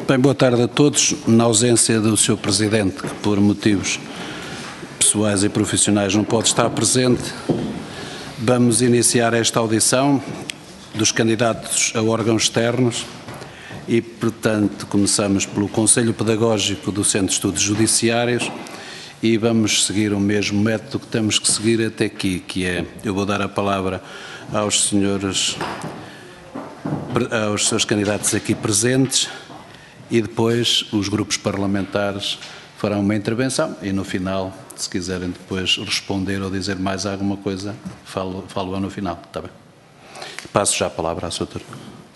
Bem, boa tarde a todos. Na ausência do Sr. Presidente, que por motivos pessoais e profissionais não pode estar presente, vamos iniciar esta audição dos candidatos a órgãos externos e, portanto, começamos pelo Conselho Pedagógico do Centro de Estudos Judiciários e vamos seguir o mesmo método que temos que seguir até aqui, que é, eu vou dar a palavra aos seus candidatos aqui presentes e depois os grupos parlamentares farão uma intervenção e no final, se quiserem depois responder ou dizer mais alguma coisa, falo no final, está bem? Passo já a palavra à sua turma.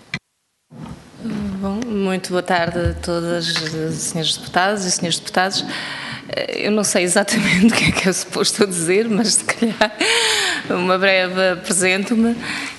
Bom, muito boa tarde a todas as senhoras deputadas e senhores deputados. Eu não sei exatamente o que é suposto dizer, mas se calhar uma breve apresento-me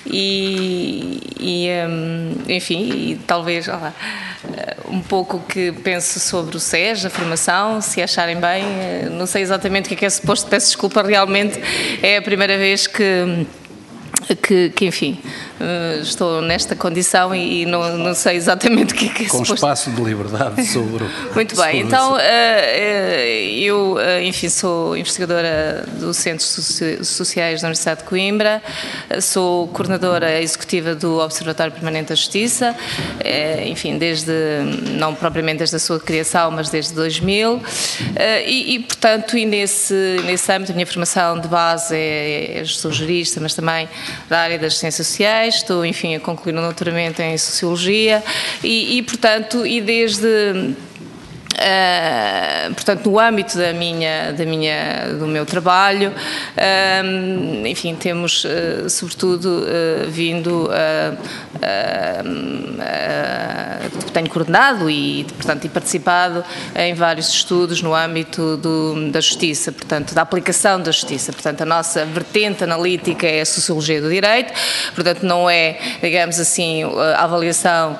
enfim, e talvez um pouco o que penso sobre o SES, a formação, se acharem bem. Não sei exatamente o que é suposto, peço desculpa, realmente é a primeira vez que enfim, estou nesta condição e não sei exatamente o que é Com suposto. espaço de liberdade sobre Muito bem, então eu, enfim, sou investigadora do Centros Sociais da Universidade de Coimbra, sou coordenadora executiva do Observatório Permanente da Justiça, enfim, não propriamente desde a sua criação, mas desde 2000, portanto, nesse âmbito, a minha formação de base sou jurista, mas também da área das ciências sociais, estou, enfim, a concluir um doutoramento em Sociologia portanto, portanto, no âmbito do meu trabalho, enfim, temos sobretudo tenho coordenado e, portanto, participado em vários estudos no âmbito da justiça, portanto, da aplicação da justiça. Portanto, a nossa vertente analítica é a Sociologia do Direito, portanto, não é, digamos assim, a avaliação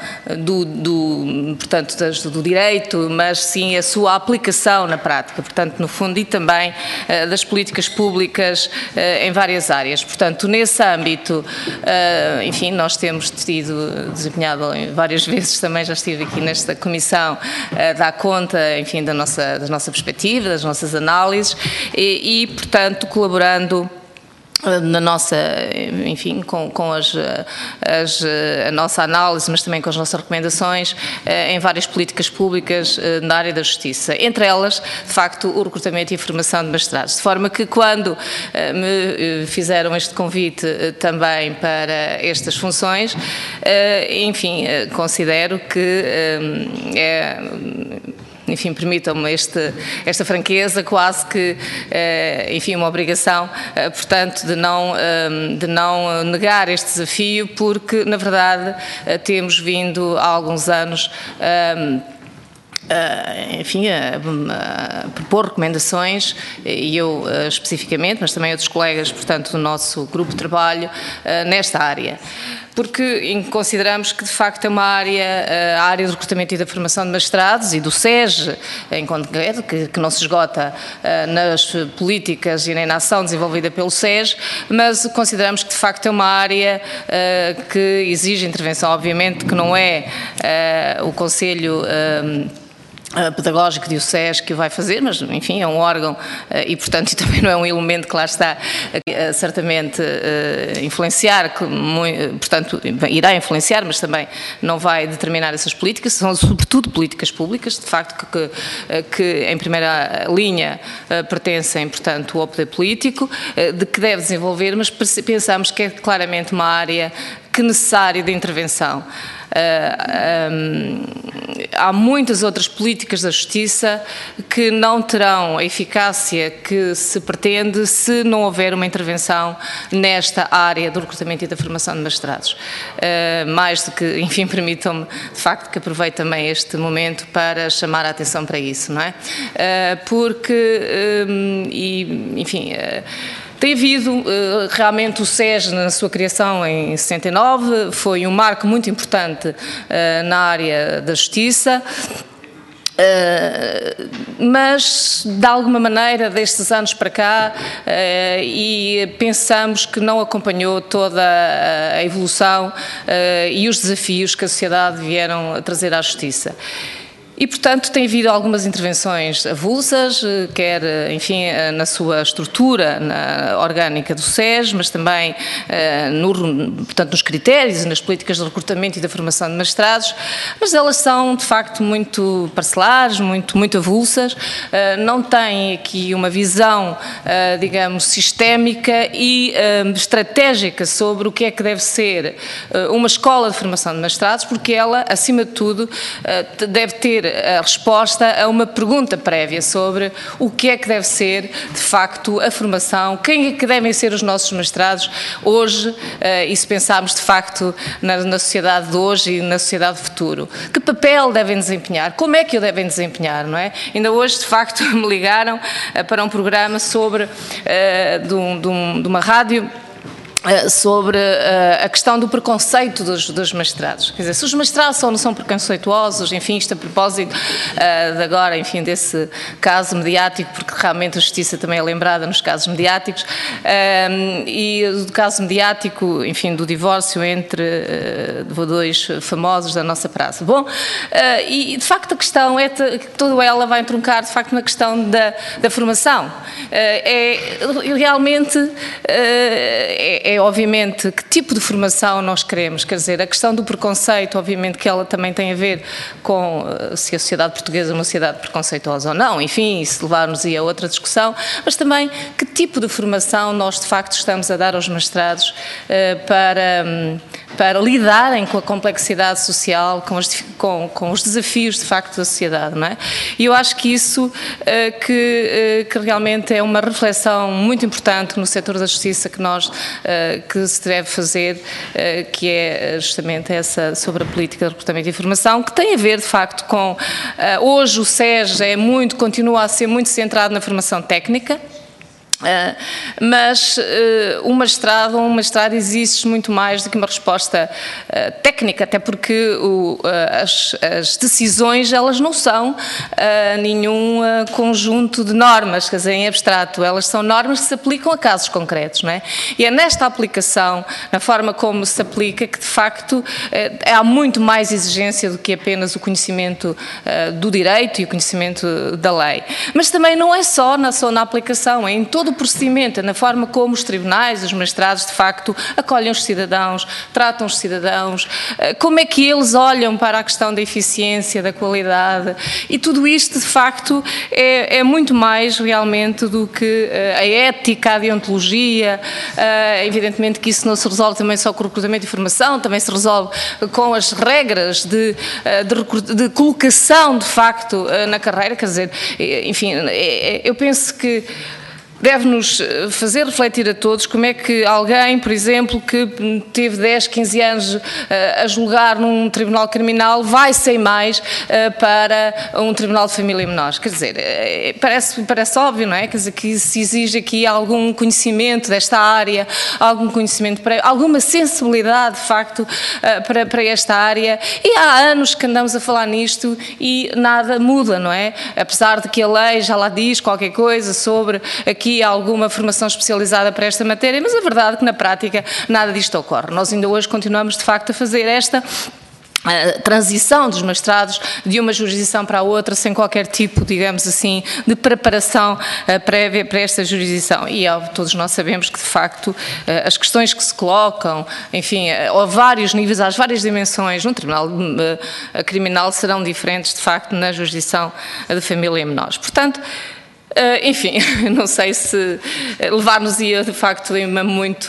do direito, mas sim a sua aplicação na prática, portanto, no fundo, e também das políticas públicas em várias áreas. Portanto, nesse âmbito, enfim, nós temos desempenhado várias vezes, também já estive aqui nesta comissão, dar conta, enfim, da nossa perspectiva, das nossas análises portanto, colaborando na nossa, enfim, com a nossa análise, mas também com as nossas recomendações em várias políticas públicas na área da justiça. Entre elas, de facto, o recrutamento e a formação de magistrados. De forma que quando me fizeram este convite também para estas funções, enfim, considero que enfim, permitam-me esta franqueza, quase que, enfim, uma obrigação, portanto, de não negar este desafio, porque, na verdade, temos vindo há alguns anos enfim, a propor recomendações, e eu especificamente, mas também outros colegas, portanto, do nosso grupo de trabalho, nesta área. Porque consideramos que, de facto, é uma área, a área do recrutamento e da formação de magistrados e do SES, em concreto, que não se esgota nas políticas e nem na ação desenvolvida pelo SES, mas consideramos que, de facto, é uma área que exige intervenção, obviamente, que não é o Conselho Pedagógico de SES que o vai fazer, mas, enfim, é um órgão e, portanto, também não é um elemento que lá está certamente influenciar, portanto, irá influenciar, mas também não vai determinar essas políticas, são sobretudo políticas públicas, de facto, que em primeira linha pertencem, portanto, ao poder político, de que deve desenvolver, mas pensamos que é claramente uma área que necessária de intervenção. Há muitas outras políticas da justiça que não terão a eficácia que se pretende se não houver uma intervenção nesta área do recrutamento e da formação de magistrados. Mais do que, enfim, permitam-me, de facto, que aproveite também este momento para chamar a atenção para isso, não é? Porque, enfim, tem havido, realmente, o SES, na sua criação em 69, foi um marco muito importante na área da justiça. Mas, de alguma maneira, destes anos para cá, e pensamos que não acompanhou toda a evolução e os desafios que a sociedade vieram a trazer à justiça. E, portanto, tem havido algumas intervenções avulsas, quer, enfim, na sua estrutura orgânica do SES, mas também, portanto, nos critérios e nas políticas de recrutamento e da formação de magistrados, mas elas são, de facto, muito parcelares, muito avulsas, não têm aqui uma visão, digamos, sistémica e estratégica sobre o que é que deve ser uma escola de formação de magistrados, porque ela, acima de tudo, deve ter a resposta a uma pergunta prévia sobre o que é que deve ser, de facto, a formação, quem é que devem ser os nossos magistrados hoje, e se pensarmos, de facto, na sociedade de hoje e na sociedade de futuro. Que papel devem desempenhar? Como é que o devem desempenhar, não é? Ainda hoje, de facto, me ligaram para um programa sobre, de uma rádio, sobre a questão do preconceito dos magistrados. Quer dizer, se os magistrados só não são preconceituosos, enfim, isto a propósito de agora, enfim, desse caso mediático, porque realmente a justiça também é lembrada nos casos mediáticos, e do caso mediático, enfim, do divórcio entre dois famosos da nossa praça. Bom, e de facto a questão é que toda ela vai entruncar, de facto, na questão da formação. Realmente obviamente, que tipo de formação nós queremos, quer dizer, a questão do preconceito, obviamente que ela também tem a ver com se a sociedade portuguesa é uma sociedade preconceituosa ou não, enfim, isso levar-nos a outra discussão, mas também que tipo de formação nós de facto estamos a dar aos magistrados para lidarem com a complexidade social, com os desafios de facto da sociedade, não é? E eu acho que isso que realmente é uma reflexão muito importante no setor da justiça que se deve fazer, que é justamente essa sobre a política de recrutamento e formação, que tem a ver de facto com, hoje o SES continua a ser muito centrado na formação técnica, mas um magistrado exige muito mais do que uma resposta técnica, até porque as decisões elas não são nenhum conjunto de normas, quer dizer, em abstrato, elas são normas que se aplicam a casos concretos, não é? E é nesta aplicação, na forma como se aplica, que de facto há muito mais exigência do que apenas o conhecimento do direito e o conhecimento da lei. Mas também não é só na aplicação, é em todo o procedimento, na forma como os tribunais, os magistrados, de facto, acolhem os cidadãos, tratam os cidadãos, como é que eles olham para a questão da eficiência, da qualidade, e tudo isto, de facto, é muito mais realmente do que a ética, a deontologia. Evidentemente que isso não se resolve também só com o recrutamento e formação, também se resolve com as regras de colocação, de facto, na carreira, quer dizer, enfim, eu penso que deve-nos fazer refletir a todos como é que alguém, por exemplo, que teve 10, 15 anos a julgar num tribunal criminal, vai sem mais para um tribunal de família e menores. Quer dizer, parece óbvio, não é? Quer dizer, que se exige aqui algum conhecimento desta área, algum conhecimento, alguma sensibilidade, de facto, para esta área. E há anos que andamos a falar nisto e nada muda, não é? Apesar de que a lei já lá diz qualquer coisa sobre aqui alguma formação especializada para esta matéria, mas a verdade é que na prática nada disto ocorre. Nós ainda hoje continuamos de facto a fazer esta transição dos magistrados de uma jurisdição para a outra sem qualquer tipo, digamos assim, de preparação prévia para esta jurisdição. E todos nós sabemos que, de facto, as questões que se colocam, enfim, a vários níveis, às várias dimensões, no tribunal criminal serão diferentes, de facto, na jurisdição de família e menores. Portanto, enfim, não sei se levar-nos-ia de facto a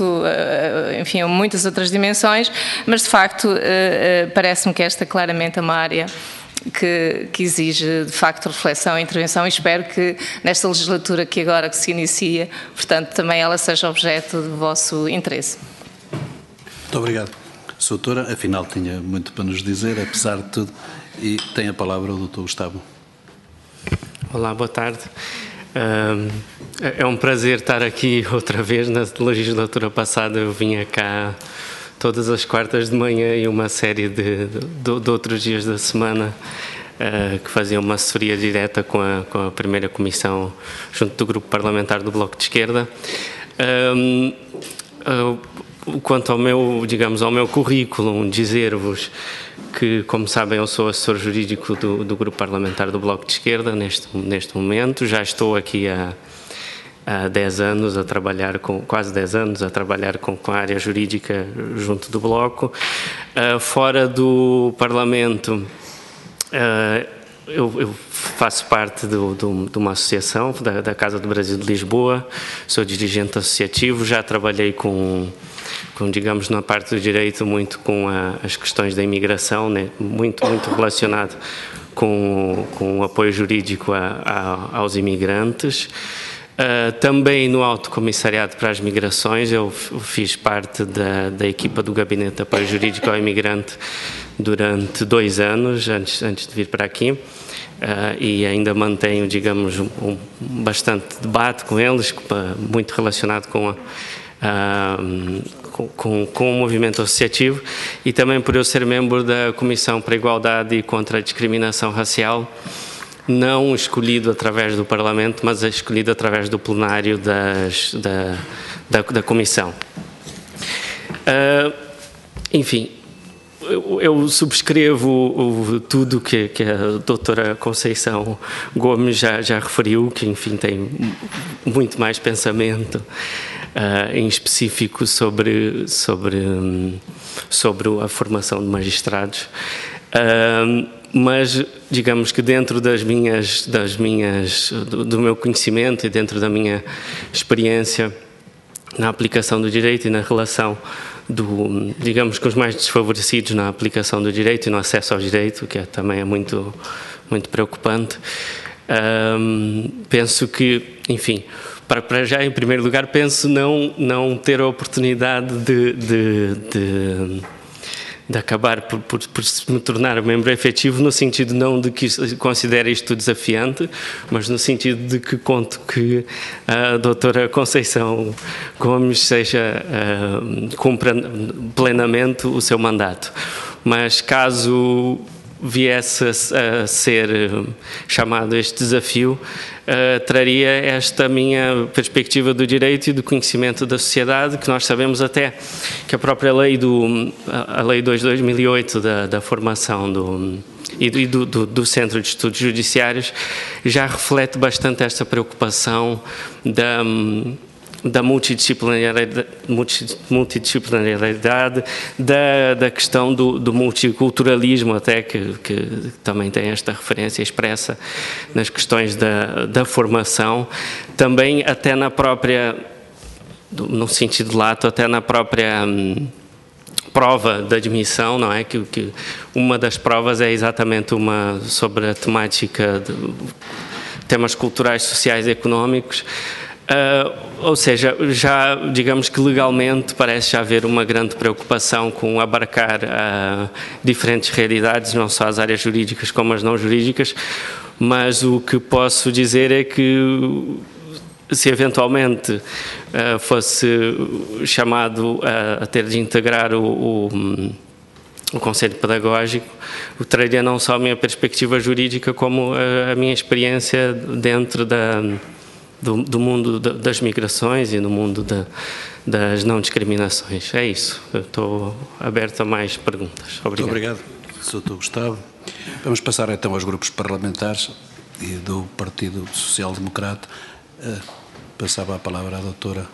muitas outras dimensões, mas de facto parece-me que esta claramente é uma área que exige de facto reflexão e intervenção, e espero que nesta legislatura que se inicia, portanto, também ela seja objeto do vosso interesse. Muito obrigado. Sra. Doutora, afinal tinha muito para nos dizer, apesar de tudo, e tem a palavra o Dr. Gustavo. Olá, boa tarde. É um prazer estar aqui outra vez. Na legislatura passada eu vinha cá todas as quartas de manhã e uma série de outros dias da semana que fazia uma assessoria direta com a primeira comissão junto do grupo parlamentar do Bloco de Esquerda. Quanto ao meu, digamos, ao meu currículo, dizer-vos que, como sabem, eu sou assessor jurídico do grupo parlamentar do Bloco de Esquerda neste momento. Já estou aqui há 10 anos a trabalhar quase 10 anos a trabalhar com a área jurídica junto do Bloco. Fora do Parlamento, eu faço parte de uma associação, da Casa do Brasil de Lisboa, sou dirigente associativo, já trabalhei digamos, na parte do direito, muito com as questões da imigração, né? muito relacionado com o apoio jurídico aos imigrantes. Também no Alto Comissariado para as Migrações, eu fiz parte da equipa do Gabinete de Apoio Jurídico ao Imigrante durante 2 anos, antes de vir para aqui. E ainda mantenho, digamos, bastante debate com eles, muito relacionado com o movimento associativo, e também por eu ser membro da Comissão para a Igualdade e contra a Discriminação Racial, não escolhido através do Parlamento, mas escolhido através do plenário da Comissão. Enfim, eu subscrevo tudo que a doutora Conceição Gomes já referiu, que, enfim, tem muito mais pensamento em específico sobre a formação de magistrados. Mas, digamos que dentro do meu conhecimento e dentro da minha experiência na aplicação do direito e na relação digamos, com os mais desfavorecidos na aplicação do direito e no acesso ao direito, que também é muito preocupante, penso que, enfim, para já, em primeiro lugar, penso não ter a oportunidade de acabar por me tornar membro efetivo, no sentido não de que considere isto desafiante, mas no sentido de que conto que a doutora Conceição Gomes cumpra plenamente o seu mandato. Mas caso viesse a ser chamado este desafio, traria esta minha perspectiva do direito e do conhecimento da sociedade, que nós sabemos até que a própria lei a Lei 2 de 2008 da formação do Centro de Estudos Judiciários já reflete bastante esta preocupação da multidisciplinaridade, da questão do multiculturalismo, até que também tem esta referência expressa nas questões da formação, também até na própria, no sentido lato, até na própria prova de admissão, não é? Que uma das provas é exatamente uma sobre a temática de temas culturais, sociais e económicos. Ou seja, já digamos que legalmente parece já haver uma grande preocupação com abarcar diferentes realidades, não só as áreas jurídicas como as não jurídicas, mas o que posso dizer é que se eventualmente fosse chamado a ter de integrar o Conselho Pedagógico, traria não só a minha perspectiva jurídica como a minha experiência dentro do mundo das migrações e no mundo das não discriminações. É isso. Eu estou aberto a mais perguntas. Obrigado. Muito obrigado, Sr. Gustavo. Vamos passar então aos grupos parlamentares e do Partido Social Democrata. Passava a palavra à doutora.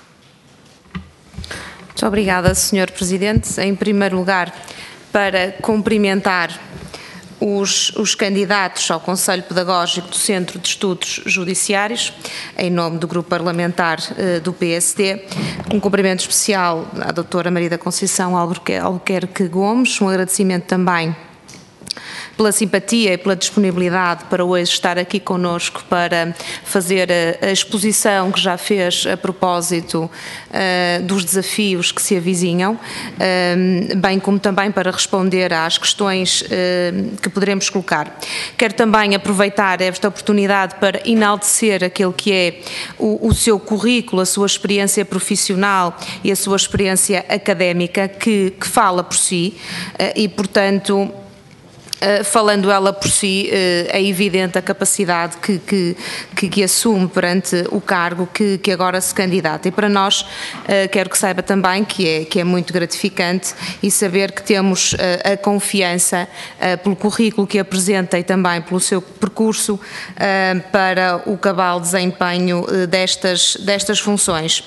Muito obrigada, Sr. Presidente. Em primeiro lugar, para cumprimentar os candidatos ao Conselho Pedagógico do Centro de Estudos Judiciários, em nome do Grupo Parlamentar do PSD, um cumprimento especial à doutora Maria da Conceição Albuquerque Gomes, um agradecimento também pela simpatia e pela disponibilidade para hoje estar aqui connosco para fazer a exposição que já fez a propósito dos desafios que se avizinham, bem como também para responder às questões que poderemos colocar. Quero também aproveitar esta oportunidade para enaltecer aquele que é o seu currículo, a sua experiência profissional e a sua experiência académica, que fala por si e, portanto, falando ela por si, é evidente a capacidade que assume perante o cargo que agora se candidata. E para nós, quero que saiba também que é muito gratificante e saber que temos a confiança pelo currículo que apresenta e também pelo seu percurso para o cabal desempenho destas funções.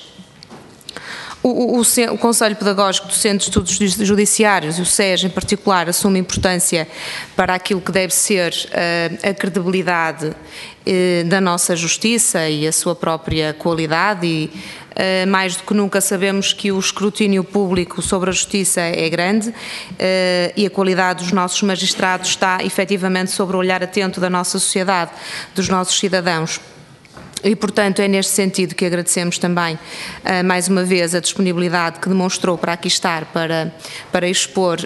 O Conselho Pedagógico do Centro de Estudos Judiciários, o SES em particular, assume importância para aquilo que deve ser a credibilidade da nossa justiça e a sua própria qualidade e mais do que nunca sabemos que o escrutínio público sobre a justiça é grande e a qualidade dos nossos magistrados está efetivamente sobre o olhar atento da nossa sociedade, dos nossos cidadãos. E, portanto, é neste sentido que agradecemos também, mais uma vez, a disponibilidade que demonstrou para aqui estar, para expor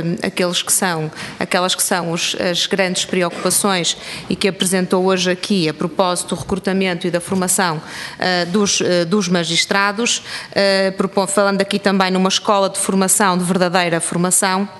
aquelas que são as grandes preocupações e que apresentou hoje aqui a propósito do recrutamento e da formação dos magistrados, falando aqui também numa escola de formação, de verdadeira formação.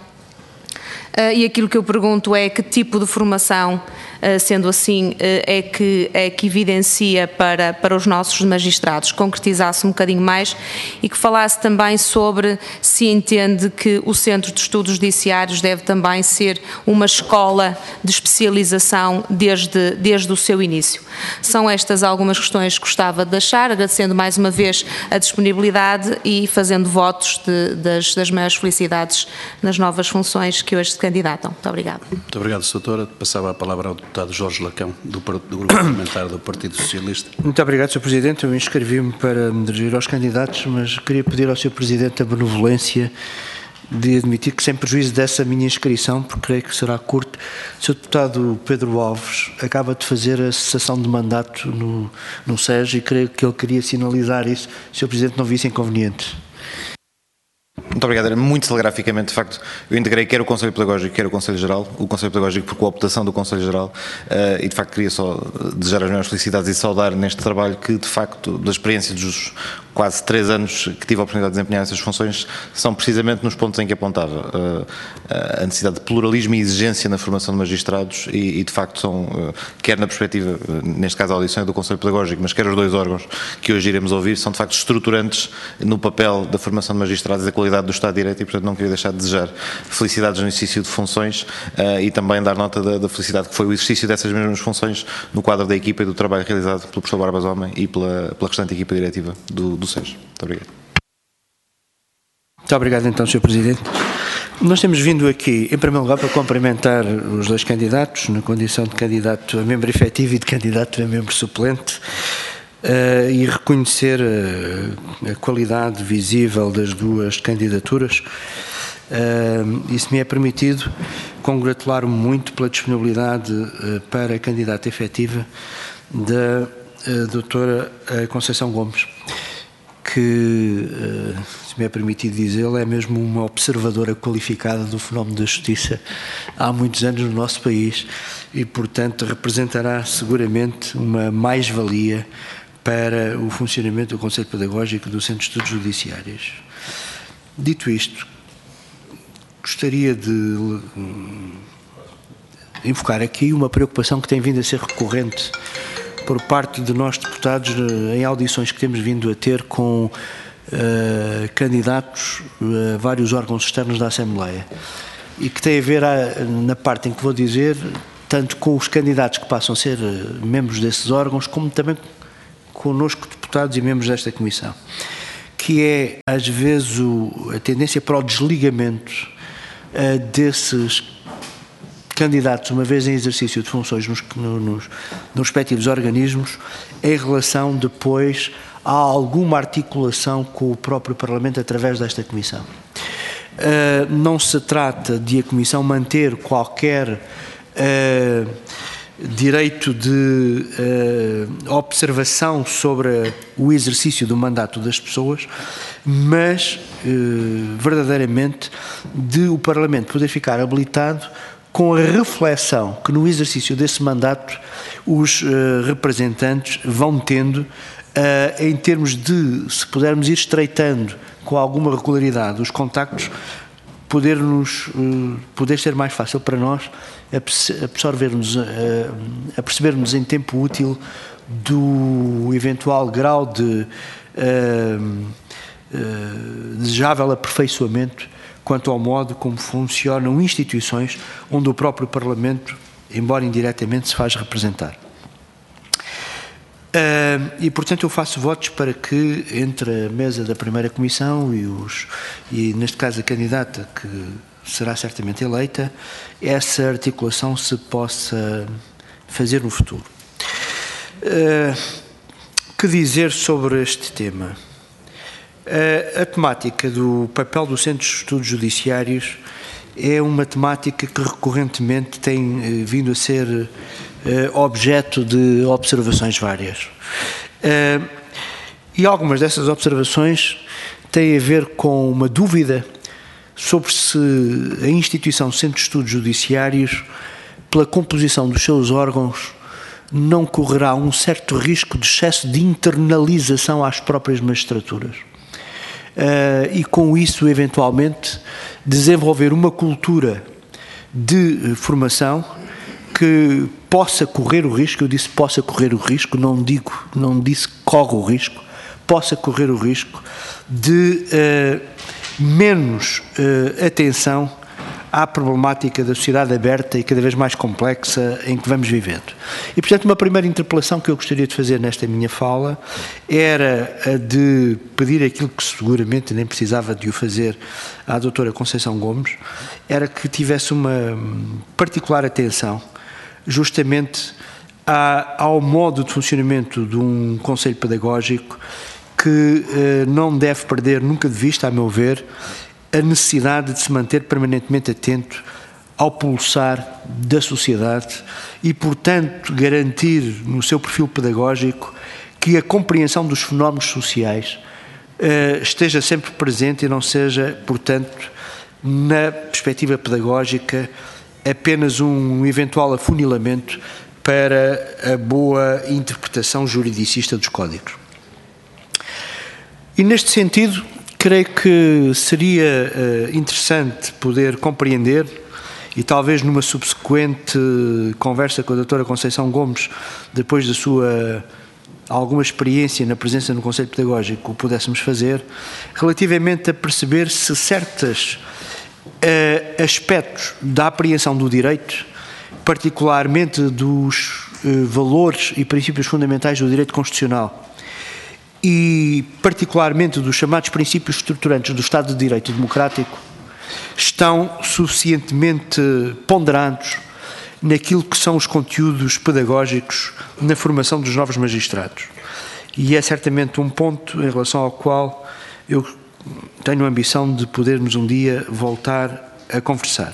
E aquilo que eu pergunto é que tipo de formação, sendo assim, é que evidencia para os nossos magistrados, concretizasse um bocadinho mais e que falasse também sobre se entende que o Centro de Estudos Judiciários deve também ser uma escola de especialização desde o seu início. São estas algumas questões que gostava de deixar, agradecendo mais uma vez a disponibilidade e fazendo votos das maiores felicidades nas novas funções que hoje se candidatam. Muito obrigada. Muito obrigado, Sra. Doutora. Passava a palavra ao deputado Jorge Lacão, do Grupo Parlamentar do Partido Socialista. Muito obrigado, Sr. Presidente. Eu inscrevi-me para me dirigir aos candidatos, mas queria pedir ao Sr. Presidente a benevolência de admitir que, sem prejuízo dessa minha inscrição, porque creio que será curto, o Sr. Deputado Pedro Alves acaba de fazer a cessação de mandato no SES e creio que ele queria sinalizar isso, se o Sr. Presidente não visse inconveniente. Muito obrigado. Muito telegraficamente, de facto, eu integrei quer o Conselho Pedagógico, quer o Conselho Geral. O Conselho Pedagógico por cooptação do Conselho Geral e, de facto, queria só desejar as maiores felicidades e saudar neste trabalho que, de facto, da experiência dos quase 3 anos que tive a oportunidade de desempenhar essas funções, são precisamente nos pontos em que apontava a necessidade de pluralismo e exigência na formação de magistrados e de facto, são, quer na perspectiva, neste caso a audição do Conselho Pedagógico, mas quer os 2 órgãos que hoje iremos ouvir, são de facto estruturantes no papel da formação de magistrados e da qualidade do Estado de Direito e, portanto, não queria deixar de desejar felicidades no exercício de funções e também dar nota da felicidade que foi o exercício dessas mesmas funções no quadro da equipa e do trabalho realizado pelo professor Barbas Homem e pela restante equipa diretiva do SES. Muito obrigado. Muito obrigado, então, Sr. Presidente. Nós temos vindo aqui, em primeiro lugar, para cumprimentar os 2 candidatos, na condição de candidato a membro efetivo e de candidato a membro suplente, e reconhecer a qualidade visível das 2 candidaturas. Isso me é permitido congratular-me muito pela disponibilidade para a candidata efetiva da doutora Conceição Gomes, que, se me é permitido dizê-lo, é mesmo uma observadora qualificada do fenómeno da justiça há muitos anos no nosso país e, portanto, representará seguramente uma mais-valia para o funcionamento do Conselho Pedagógico do Centro de Estudos Judiciários. Dito isto, gostaria de enfocar aqui uma preocupação que tem vindo a ser recorrente por parte de nós deputados em audições que temos vindo a ter com candidatos a vários órgãos externos da Assembleia e que tem a ver, na parte em que vou dizer, tanto com os candidatos que passam a ser membros desses órgãos, como também connosco, deputados e membros desta Comissão, que é, às vezes, a tendência para o desligamento desses candidatos, uma vez em exercício de funções nos respectivos organismos, em relação depois a alguma articulação com o próprio Parlamento através desta Comissão. Não se trata de a Comissão manter qualquer direito de observação sobre o exercício do mandato das pessoas, mas verdadeiramente de o Parlamento poder ficar habilitado com a reflexão que no exercício desse mandato os representantes vão tendo em termos de, se pudermos ir estreitando com alguma regularidade os contactos poder ser mais fácil para nós percebermos em tempo útil do eventual grau de desejável aperfeiçoamento quanto ao modo como funcionam instituições onde o próprio Parlamento, embora indiretamente, se faz representar. E, portanto, eu faço votos para que entre a mesa da primeira comissão e neste caso, a candidata que será certamente eleita, essa articulação se possa fazer no futuro. Que dizer sobre este tema? A temática do papel do Centro de Estudos Judiciários é uma temática que recorrentemente tem vindo a ser objeto de observações várias. E algumas dessas observações têm a ver com uma dúvida sobre se a instituição Centro de Estudos Judiciários, pela composição dos seus órgãos, não correrá um certo risco de excesso de internalização às próprias magistraturas. E com isso, eventualmente, desenvolver uma cultura de formação que possa correr o risco, eu disse possa correr o risco, não disse corre o risco, possa correr o risco de menos atenção à problemática da sociedade aberta e cada vez mais complexa em que vamos vivendo. E, portanto, uma primeira interpelação que eu gostaria de fazer nesta minha fala era a de pedir aquilo que seguramente nem precisava de o fazer à doutora Conceição Gomes, era que tivesse uma particular atenção justamente ao modo de funcionamento de um conselho pedagógico que não deve perder nunca de vista, a meu ver, a necessidade de se manter permanentemente atento ao pulsar da sociedade e, portanto, garantir no seu perfil pedagógico que a compreensão dos fenómenos sociais esteja sempre presente e não seja, portanto, na perspectiva pedagógica, apenas um eventual afunilamento para a boa interpretação juridicista dos códigos. E, neste sentido, creio que seria interessante poder compreender, e talvez numa subsequente conversa com a doutora Conceição Gomes, depois da sua alguma experiência na presença no Conselho Pedagógico, o pudéssemos fazer, relativamente a perceber se certos aspectos da apreensão do direito, particularmente dos valores e princípios fundamentais do direito constitucional, e particularmente dos chamados princípios estruturantes do Estado de Direito Democrático, estão suficientemente ponderados naquilo que são os conteúdos pedagógicos na formação dos novos magistrados. E é certamente um ponto em relação ao qual eu tenho a ambição de podermos um dia voltar a conversar.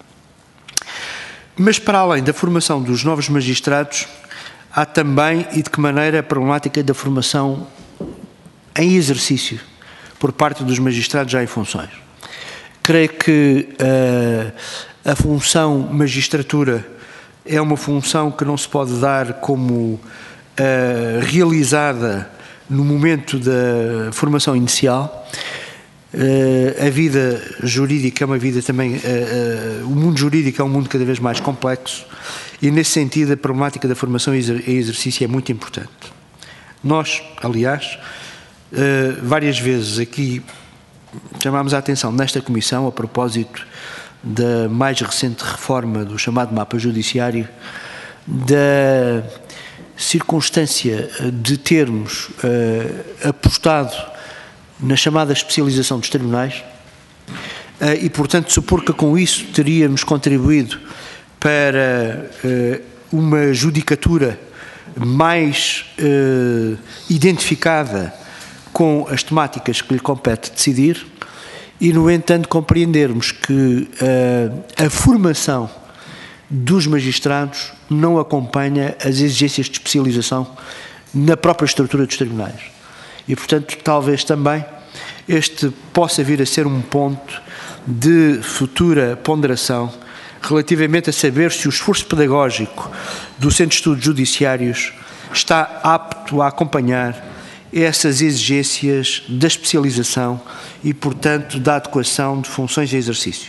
Mas, para além da formação dos novos magistrados, há também, e de que maneira, a problemática da formação em exercício por parte dos magistrados já em funções. Creio que a função magistratura é uma função que não se pode dar como realizada no momento da formação inicial. A vida jurídica é uma vida também, o mundo jurídico é um mundo cada vez mais complexo e, nesse sentido, a problemática da formação em exercício é muito importante. Nós, aliás, várias vezes aqui chamámos a atenção nesta comissão, a propósito da mais recente reforma do chamado mapa judiciário, da circunstância de termos apostado na chamada especialização dos tribunais e, portanto, supor que com isso teríamos contribuído para uma judicatura mais identificada com as temáticas que lhe compete decidir e, no entanto, compreendermos que a formação dos magistrados não acompanha as exigências de especialização na própria estrutura dos tribunais. E, portanto, talvez também este possa vir a ser um ponto de futura ponderação relativamente a saber se o esforço pedagógico do Centro de Estudos Judiciários está apto a acompanhar essas exigências da especialização e, portanto, da adequação de funções de exercício.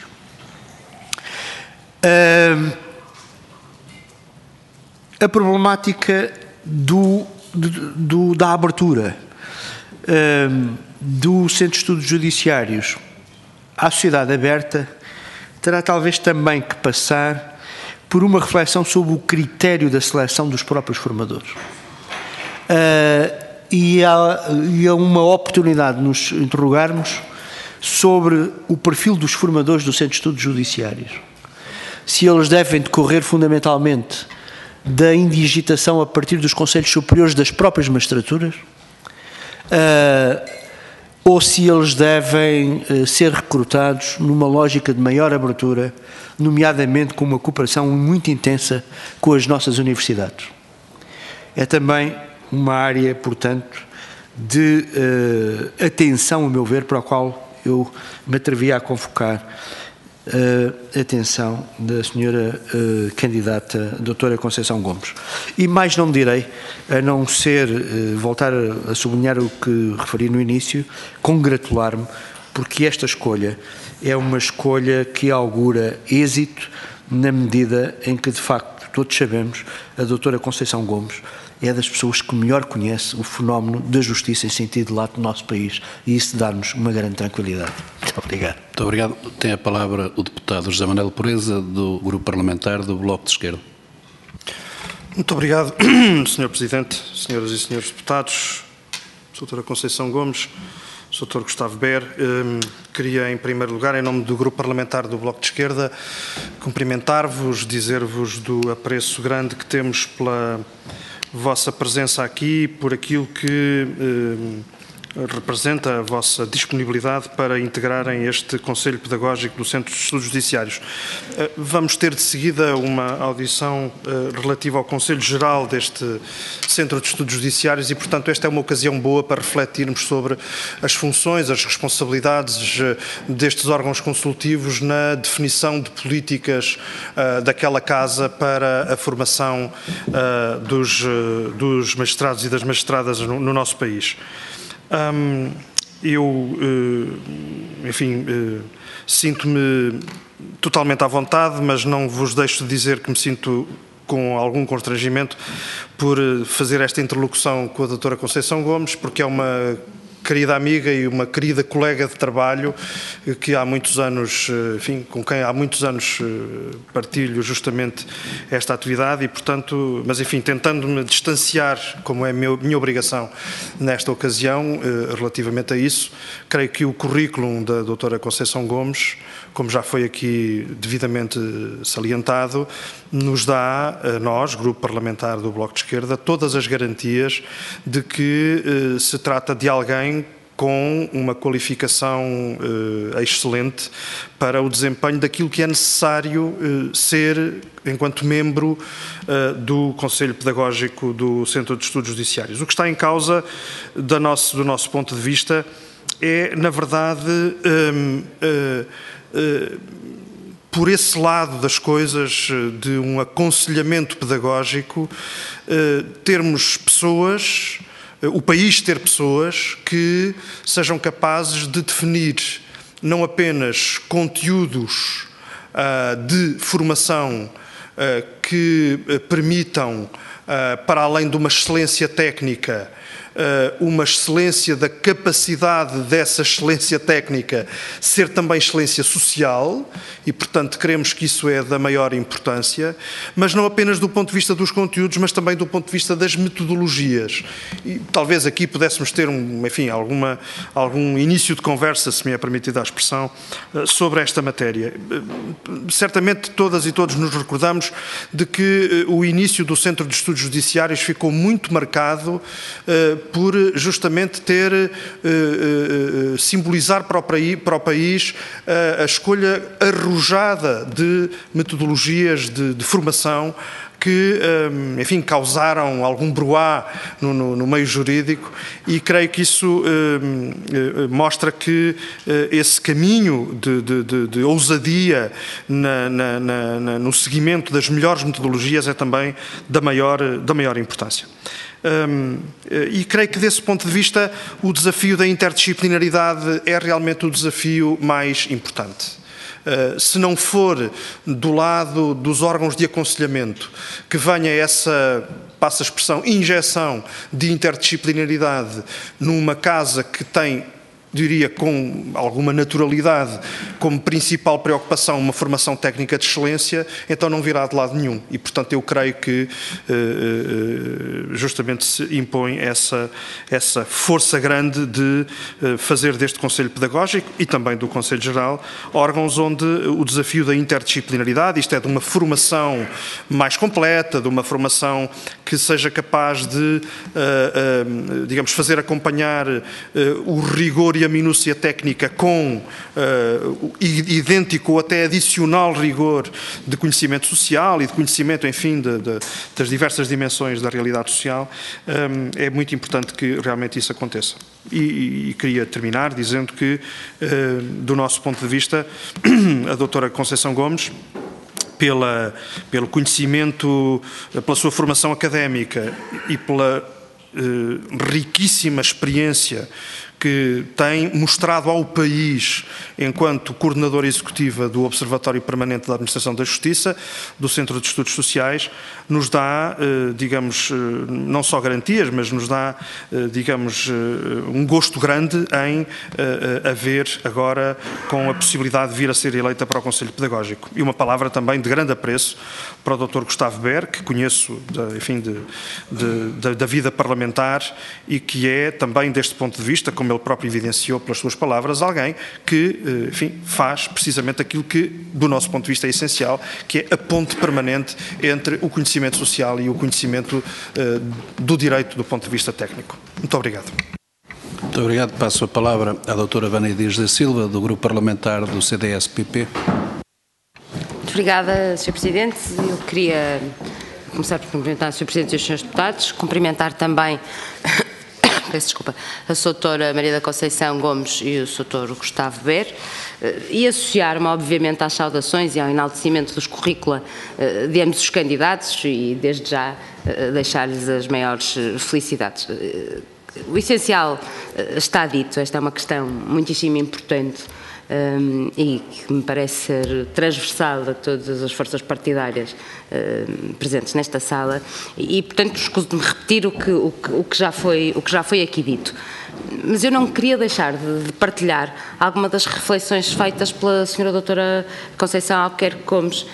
A problemática da abertura do Centro de Estudos Judiciários à sociedade aberta terá talvez também que passar por uma reflexão sobre o critério da seleção dos próprios formadores. E há uma oportunidade de nos interrogarmos sobre o perfil dos formadores do Centro de Estudos Judiciários. Se eles devem decorrer fundamentalmente da indigitação a partir dos conselhos superiores das próprias magistraturas, ou se eles devem ser recrutados numa lógica de maior abertura, nomeadamente com uma cooperação muito intensa com as nossas universidades. É também uma área, portanto, de atenção, a meu ver, para a qual eu me atrevi a convocar a atenção da senhora candidata doutora Conceição Gomes. E mais não direi, a não ser voltar a sublinhar o que referi no início, congratular-me, porque esta escolha é uma escolha que augura êxito na medida em que, de facto, todos sabemos, a doutora Conceição Gomes é das pessoas que melhor conhece o fenómeno da justiça em sentido lato no nosso país, e isso dá-nos uma grande tranquilidade. Muito obrigado. Muito obrigado. Tem a palavra o deputado José Manuel Pureza, do Grupo Parlamentar do Bloco de Esquerda. Muito obrigado, Sr. Presidente, senhoras e senhores deputados, doutora Conceição Gomes, Dr. Gustavo Ber. Queria, em primeiro lugar, em nome do Grupo Parlamentar do Bloco de Esquerda, cumprimentar-vos, dizer-vos do apreço grande que temos pela vossa presença aqui, por aquilo que representa a vossa disponibilidade para integrarem este Conselho Pedagógico do Centro de Estudos Judiciários. Vamos ter de seguida uma audição relativa ao Conselho Geral deste Centro de Estudos Judiciários e, portanto, esta é uma ocasião boa para refletirmos sobre as funções, as responsabilidades destes órgãos consultivos na definição de políticas daquela casa para a formação dos magistrados e das magistradas no nosso país. Sinto-me totalmente à vontade, mas não vos deixo de dizer que me sinto com algum constrangimento por fazer esta interlocução com a doutora Conceição Gomes, porque é uma querida amiga e uma querida colega de trabalho que há muitos anos, enfim, com quem há muitos anos partilho justamente esta atividade e, portanto, mas enfim, tentando-me distanciar, como é minha obrigação nesta ocasião, relativamente a isso, creio que o currículo da doutora Conceição Gomes, como já foi aqui devidamente salientado, nos dá, a nós, Grupo Parlamentar do Bloco de Esquerda, todas as garantias de que se trata de alguém com uma qualificação excelente para o desempenho daquilo que é necessário ser enquanto membro do Conselho Pedagógico do Centro de Estudos Judiciários. O que está em causa, do nosso ponto de vista, é, na verdade, por esse lado das coisas, de um aconselhamento pedagógico, termos pessoas, o país ter pessoas que sejam capazes de definir não apenas conteúdos de formação que permitam, para além de uma excelência técnica, uma excelência da capacidade dessa excelência técnica ser também excelência social e, portanto, queremos que isso é da maior importância, mas não apenas do ponto de vista dos conteúdos, mas também do ponto de vista das metodologias. E talvez aqui pudéssemos ter, algum início de conversa, se me é permitida a expressão, sobre esta matéria. Certamente todas e todos nos recordamos de que o início do Centro de Estudos Judiciários ficou muito marcado por justamente simbolizar para o país a escolha arrojada de metodologias de formação que, enfim, causaram algum bruá no meio jurídico, e creio que isso mostra que esse caminho de ousadia no seguimento das melhores metodologias é também da maior importância. E creio que, desse ponto de vista, o desafio da interdisciplinaridade é realmente o desafio mais importante. Se não for do lado dos órgãos de aconselhamento que venha essa, passa a expressão, injeção de interdisciplinaridade numa casa que tem, diria com alguma naturalidade, como principal preocupação uma formação técnica de excelência, então não virá de lado nenhum. E, portanto, eu creio que justamente se impõe essa força grande de fazer deste Conselho Pedagógico e também do Conselho Geral órgãos onde o desafio da interdisciplinaridade, isto é, de uma formação mais completa, de uma formação que seja capaz de, digamos, fazer acompanhar o rigor e a minúcia técnica com idêntico ou até adicional rigor de conhecimento social e de conhecimento, enfim, das diversas dimensões da realidade social, é muito importante que realmente isso aconteça. E queria terminar dizendo que, do nosso ponto de vista, a doutora Conceição Gomes, pelo conhecimento, pela sua formação académica e pela riquíssima experiência que tem mostrado ao país enquanto coordenadora executiva do Observatório Permanente da Administração da Justiça, do Centro de Estudos Sociais, nos dá, digamos, não só garantias, mas nos dá, digamos, um gosto grande em haver agora com a possibilidade de vir a ser eleita para o Conselho Pedagógico. E uma palavra também de grande apreço para o Dr. Gustavo Ber, que conheço, enfim, da vida parlamentar e que é também, deste ponto de vista, como ele próprio evidenciou pelas suas palavras, alguém que, enfim, faz precisamente aquilo que, do nosso ponto de vista, é essencial, que é a ponte permanente entre o conhecimento social e o conhecimento do direito do ponto de vista técnico. Muito obrigado. Muito obrigado. Passo a palavra à doutora Vânia Dias da Silva, do Grupo Parlamentar do CDS-PP. Muito obrigada, Sr. Presidente. Eu queria começar por cumprimentar o Sr. Presidente e os Srs. Deputados, cumprimentar também peço desculpa, a Sra. Maria da Conceição Gomes e o Sr. Gustavo Ber, e associar-me, obviamente, às saudações e ao enaltecimento dos currícula de ambos os candidatos e, desde já, deixar-lhes as maiores felicidades. O essencial está dito, esta é uma questão muitíssimo importante e que me parece ser transversal a todas as forças partidárias presentes nesta sala e, portanto, escuso de me repetir o que já foi aqui dito. Mas eu não queria deixar de partilhar alguma das reflexões feitas pela Sra. Doutora Conceição Albuquerque Gomes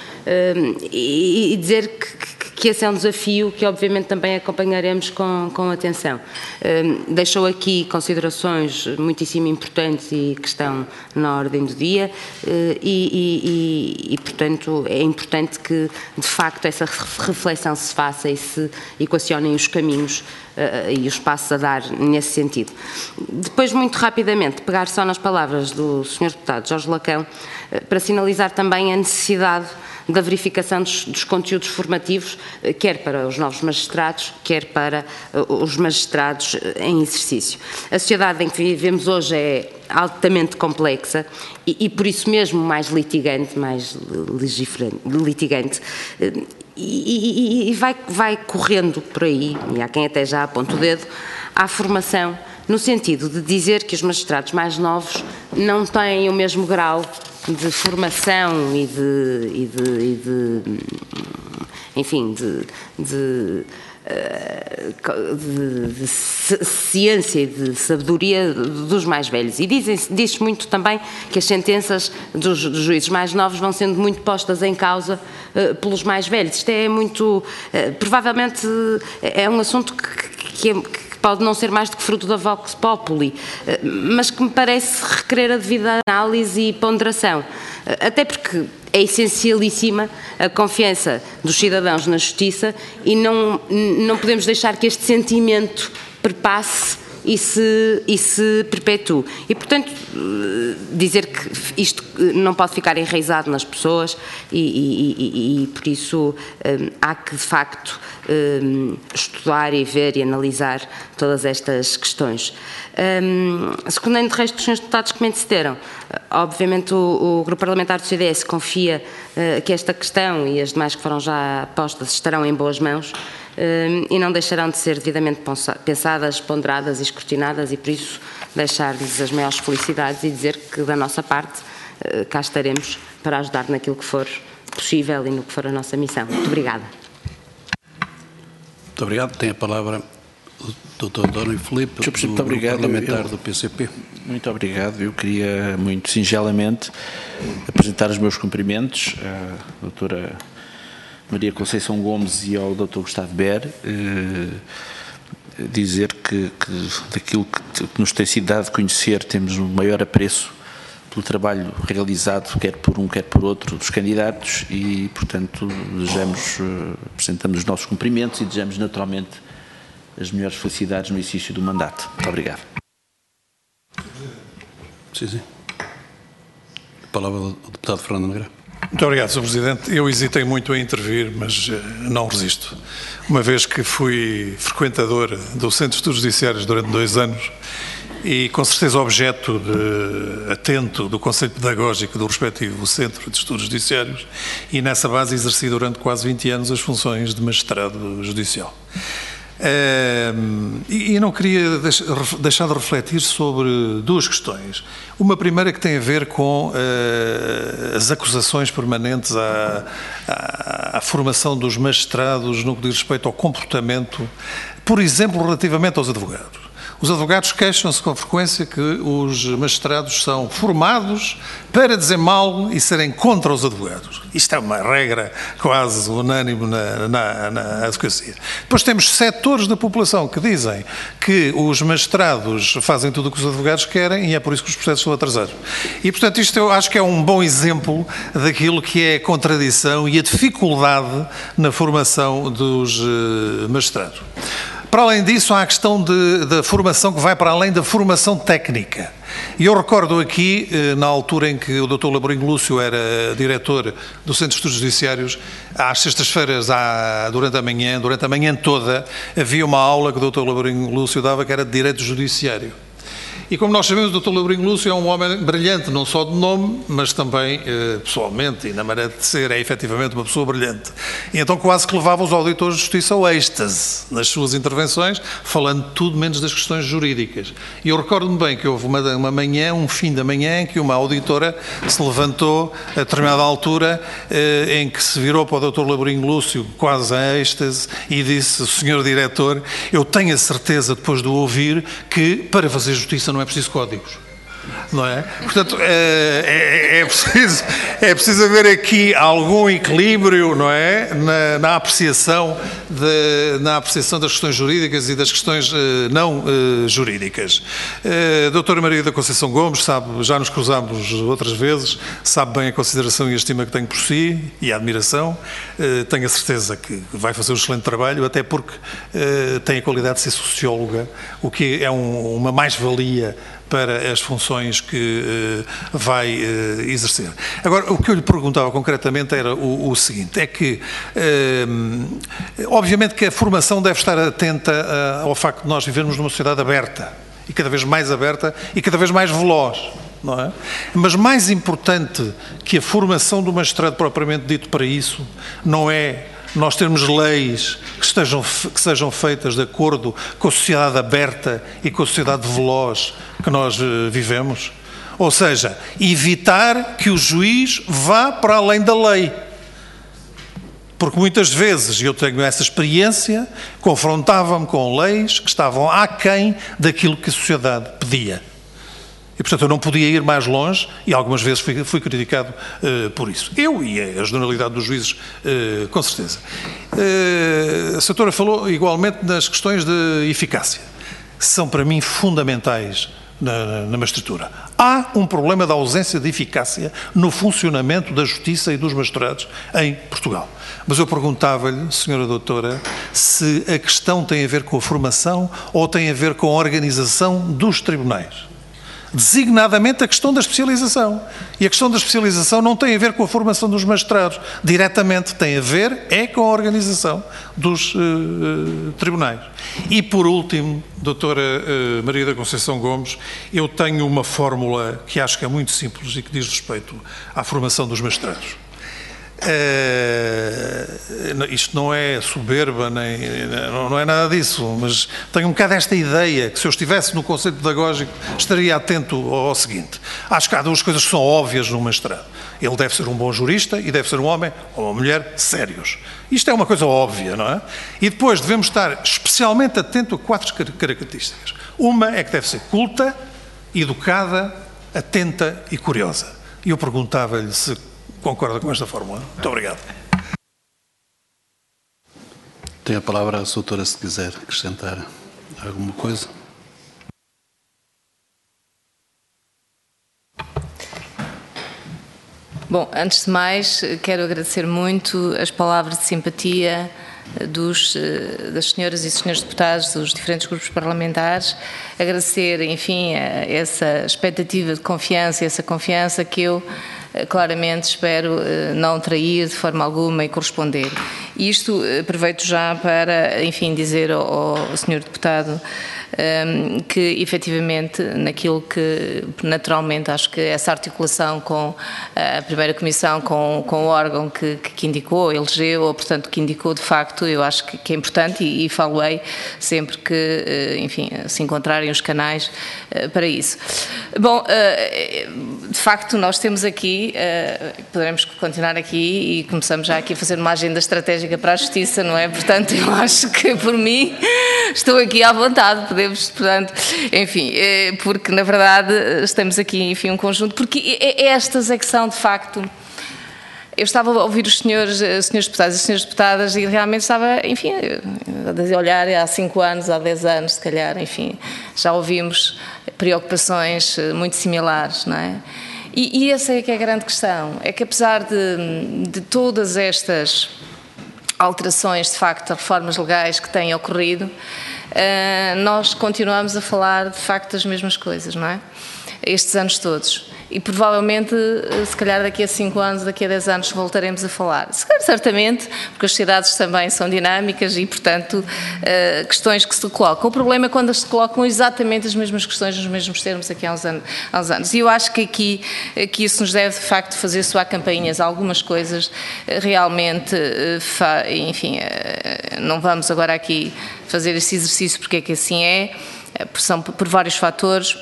e dizer que esse é um desafio que obviamente também acompanharemos com atenção. Deixou aqui considerações muitíssimo importantes e que estão na ordem do dia e portanto é importante que de facto essa reflexão se faça e se equacionem os caminhos e os passos a dar nesse sentido. Depois, muito rapidamente, pegar só nas palavras do Sr. Deputado Jorge Lacão para sinalizar também a necessidade da verificação dos conteúdos formativos, quer para os novos magistrados, quer para os magistrados em exercício. A sociedade em que vivemos hoje é altamente complexa e por isso mesmo mais litigante, e vai correndo por aí, e há quem até já aponta o dedo, à formação, no sentido de dizer que os magistrados mais novos não têm o mesmo grau de formação e de ciência e de sabedoria dos mais velhos. E diz-se muito também que as sentenças dos juízes mais novos vão sendo muito postas em causa pelos mais velhos. Isto é muito... provavelmente é um assunto que pode não ser mais do que fruto da vox populi, mas que me parece requerer a devida análise e ponderação. Até porque é essencialíssima a confiança dos cidadãos na justiça e não podemos deixar que este sentimento perpasse e se perpetue. E, portanto, dizer que isto não pode ficar enraizado nas pessoas e por isso há que, de facto, estudar e ver e analisar todas estas questões. Secundando de resto questões de deputados que me antecederam, obviamente o Grupo Parlamentar do CDS confia que esta questão e as demais que foram já postas estarão em boas mãos e não deixarão de ser devidamente pensadas, ponderadas e escrutinadas, e por isso deixar-lhes as maiores felicidades e dizer que da nossa parte cá estaremos para ajudar naquilo que for possível e no que for a nossa missão. Muito obrigada. Muito obrigado. Tem a palavra o Dr. António Filipe, muito obrigado, parlamentar do PCP. Muito obrigado. Eu queria, muito singelamente, apresentar os meus cumprimentos à doutora Maria Conceição Gomes e ao Dr. Gustavo Ber, dizer que daquilo que nos tem sido dado a conhecer, temos um maior apreço pelo trabalho realizado, quer por um, quer por outro, dos candidatos e, portanto, apresentamos os nossos cumprimentos e desejamos naturalmente as melhores felicidades no exercício do mandato. Muito obrigado. Sim. A palavra do deputado Fernando Negrão. Muito obrigado, Sr. Presidente. Eu hesitei muito em intervir, mas não resisto. Uma vez que fui frequentador do Centro de Estudos Judiciários durante 2 anos e com certeza objeto atento do Conselho Pedagógico do respectivo Centro de Estudos Judiciários, e nessa base exerci durante quase 20 anos as funções de magistrado judicial. E não queria deixar de refletir sobre 2 questões. Uma primeira que tem a ver com as acusações permanentes à formação dos magistrados no que diz respeito ao comportamento, por exemplo, relativamente aos advogados. Os advogados queixam-se com frequência que os magistrados são formados para dizer mal e serem contra os advogados. Isto é uma regra quase unânime na advocacia. Depois temos setores da população que dizem que os magistrados fazem tudo o que os advogados querem e é por isso que os processos são atrasados. E, portanto, isto eu acho que é um bom exemplo daquilo que é a contradição e a dificuldade na formação dos magistrados. Para além disso, há a questão da formação que vai para além da formação técnica. E eu recordo aqui, na altura em que o Dr. Laborinho Lúcio era diretor do Centro de Estudos Judiciários, às sextas-feiras, durante a manhã toda, havia uma aula que o Dr. Laborinho Lúcio dava que era de Direito Judiciário. E como nós sabemos, o Dr. Laborinho Lúcio é um homem brilhante, não só de nome, mas também pessoalmente e na maneira de ser, é efetivamente uma pessoa brilhante. E então quase que levava os auditores de justiça ao êxtase nas suas intervenções, falando tudo menos das questões jurídicas. E eu recordo-me bem que houve uma manhã, um fim da manhã, em que uma auditora se levantou a determinada altura, em que se virou para o Dr. Laborinho Lúcio, quase a êxtase, e disse: Sr. Diretor, eu tenho a certeza, depois de o ouvir, que para fazer justiça não é preciso códigos, não é? Portanto, é preciso haver aqui algum equilíbrio, não é? Na apreciação das questões jurídicas e das questões não jurídicas. A doutora Maria da Conceição Gomes, sabe, já nos cruzámos outras vezes, sabe bem a consideração e a estima que tenho por si e a admiração. Tenho a certeza que vai fazer um excelente trabalho, até porque tem a qualidade de ser socióloga, o que é uma mais-valia para as funções que vai exercer. Agora, o que eu lhe perguntava concretamente era o seguinte, é que, obviamente que a formação deve estar atenta ao facto de nós vivermos numa sociedade aberta, e cada vez mais aberta e cada vez mais veloz, não é? Mas mais importante que a formação do magistrado propriamente dito para isso, não é nós termos leis que sejam feitas de acordo com a sociedade aberta e com a sociedade veloz que nós vivemos. Ou seja, evitar que o juiz vá para além da lei. Porque muitas vezes, e eu tenho essa experiência, confrontava-me com leis que estavam aquém daquilo que a sociedade pedia. E, portanto, eu não podia ir mais longe e algumas vezes fui criticado por isso. Eu e a generalidade dos juízes, com certeza. A senhora falou igualmente nas questões de eficácia. São, para mim, fundamentais na magistratura. Há um problema da ausência de eficácia no funcionamento da justiça e dos magistrados em Portugal. Mas eu perguntava-lhe, senhora doutora, se a questão tem a ver com a formação ou tem a ver com a organização dos tribunais. Designadamente a questão da especialização. E a questão da especialização não tem a ver com a formação dos magistrados. Diretamente tem a ver com a organização dos tribunais. E por último, doutora Maria da Conceição Gomes, eu tenho uma fórmula que acho que é muito simples e que diz respeito à formação dos magistrados. Isto não é soberba, não é nada disso, mas tenho um bocado esta ideia que se eu estivesse no Conselho Pedagógico estaria atento ao seguinte. Acho que há duas coisas que são óbvias no magistrado. Ele deve ser um bom jurista e deve ser um homem ou uma mulher sérios. Isto é uma coisa óbvia, não é? E depois devemos estar especialmente atentos a 4 características. Uma é que deve ser culta, educada, atenta e curiosa. E eu perguntava-lhe se concorda com esta fórmula. Muito obrigado. Tem a palavra a doutora se quiser acrescentar alguma coisa. Bom, antes de mais, quero agradecer muito as palavras de simpatia das senhoras e senhores deputados dos diferentes grupos parlamentares, agradecer, enfim, essa expectativa de confiança, essa confiança que eu claramente espero não trair de forma alguma e corresponder. E isto aproveito já para, enfim, dizer ao senhor deputado que efetivamente naquilo que naturalmente acho que essa articulação com a primeira comissão, com o órgão que indicou, elegeu, ou portanto que indicou de facto, eu acho que é importante e falo-ei sempre que, enfim, se encontrarem os canais para isso. Bom, de facto nós temos aqui, poderemos continuar aqui e começamos já aqui a fazer uma agenda estratégica para a justiça, não é? Portanto, eu acho que por mim estou aqui à vontade, portanto, enfim, porque na verdade estamos aqui, enfim, um conjunto, porque estas é que são de facto. Eu estava a ouvir os senhores deputados e as senhoras deputadas e realmente estava, enfim, a olhar há 5 anos, há 10 anos, se calhar, enfim, já ouvimos preocupações muito similares, não é? E essa é que é a grande questão, é que apesar de todas estas alterações, de facto, a reformas legais que têm ocorrido, nós continuamos a falar, de facto, das mesmas coisas, não é? Estes anos todos. E provavelmente, se calhar daqui a 5 anos, daqui a 10 anos voltaremos a falar. Se calhar, certamente, porque as sociedades também são dinâmicas e, portanto, questões que se colocam. O problema é quando se colocam exatamente as mesmas questões nos mesmos termos aqui há uns anos. E eu acho que aqui isso nos deve, de facto, fazer soar campainhas. Algumas coisas realmente, enfim, não vamos agora aqui fazer esse exercício porque é que assim é, são por vários fatores.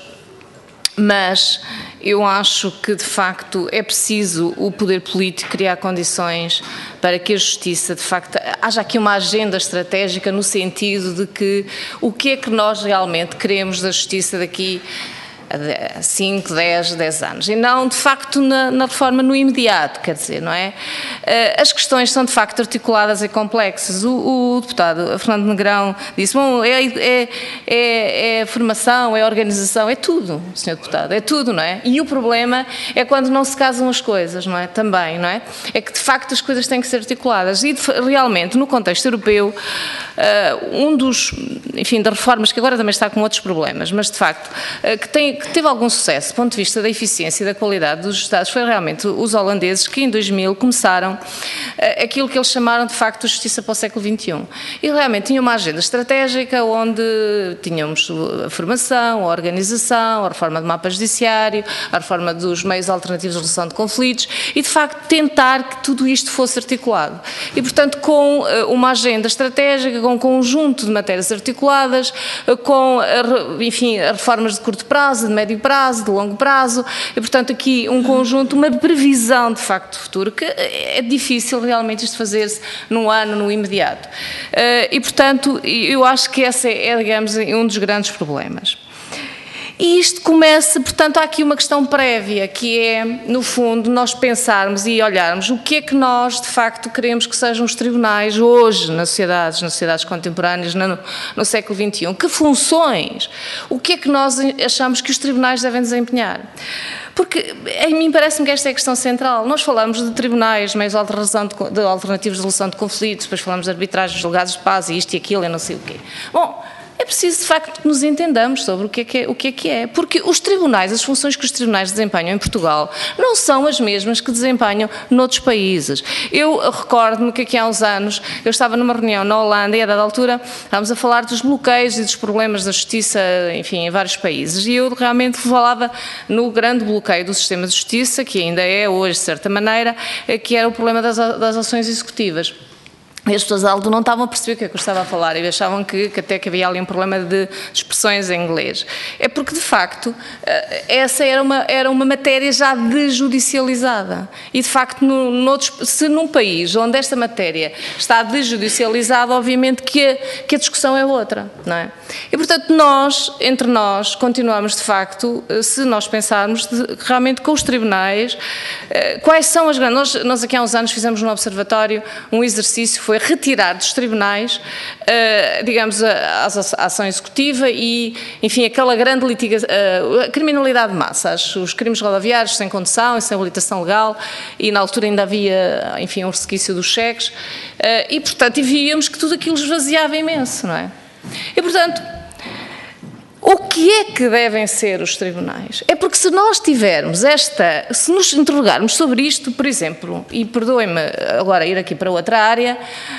Mas eu acho que, de facto, é preciso o poder político criar condições para que a justiça, de facto, haja aqui uma agenda estratégica no sentido de que o que é que nós realmente queremos da justiça daqui a 5, 10 anos, e não, de facto, na reforma no imediato, quer dizer, não é? As questões são, de facto, articuladas e complexas. O deputado Fernando Negrão disse, bom, é formação, é organização, é tudo, senhor deputado, é tudo, não é? E o problema é quando não se casam as coisas, não é? Também, não é? É que, de facto, as coisas têm que ser articuladas e, realmente, no contexto europeu, enfim, das reformas, que agora também está com outros problemas, mas, de facto, que teve algum sucesso do ponto de vista da eficiência e da qualidade dos Estados foi realmente os holandeses que em 2000 começaram aquilo que eles chamaram de facto de justiça para o século XXI. E realmente tinha uma agenda estratégica onde tínhamos a formação, a organização, a reforma do mapa judiciário, a reforma dos meios alternativos de resolução de conflitos e de facto tentar que tudo isto fosse articulado. E portanto com uma agenda estratégica, com um conjunto de matérias articuladas, com, enfim, reformas de curto prazo, de médio prazo, de longo prazo, e portanto aqui um conjunto, uma previsão de facto do futuro, que é difícil realmente isto fazer-se num ano, no imediato. E portanto, eu acho que esse é, digamos, um dos grandes problemas. E isto começa, portanto, há aqui uma questão prévia, que é, no fundo, nós pensarmos e olharmos o que é que nós, de facto, queremos que sejam os tribunais hoje nas sociedades contemporâneas, no século XXI. Que funções? O que é que nós achamos que os tribunais devem desempenhar? Porque, a mim parece-me que esta é a questão central. Nós falamos de tribunais, meios de alternativos de resolução de conflitos, depois falamos de arbitragens, julgados de paz, e isto e aquilo, eu não sei o quê. Bom, é preciso, de facto, que nos entendamos sobre o que é. Porque os tribunais, as funções que os tribunais desempenham em Portugal, não são as mesmas que desempenham noutros países. Eu recordo-me que aqui há uns anos, eu estava numa reunião na Holanda e, a dada altura, estávamos a falar dos bloqueios e dos problemas da justiça, enfim, em vários países. E eu realmente falava no grande bloqueio do sistema de justiça, que ainda é hoje, de certa maneira, que era o problema das ações executivas. E as pessoas não estavam a perceber o que é que eu estava a falar e achavam que até que havia ali um problema de expressões em inglês. É porque, de facto, essa era uma matéria já desjudicializada. E, de facto, se num país onde esta matéria está desjudicializada, obviamente que a discussão é outra, não é? E, portanto, entre nós, continuamos, de facto, se nós pensarmos realmente com os tribunais, quais são as grandes... Nós aqui há uns anos fizemos no Observatório um exercício, foi retirar dos tribunais, digamos, a ação executiva e, enfim, aquela grande litigação, a criminalidade de massa, os crimes rodoviários sem condução e sem habilitação legal, e na altura ainda havia, enfim, um resquício dos cheques, e, portanto, víamos que tudo aquilo esvaziava imenso, não é? E, portanto, o que é que devem ser os tribunais? É porque se nós tivermos se nos interrogarmos sobre isto, por exemplo, e perdoem-me agora ir aqui para outra área,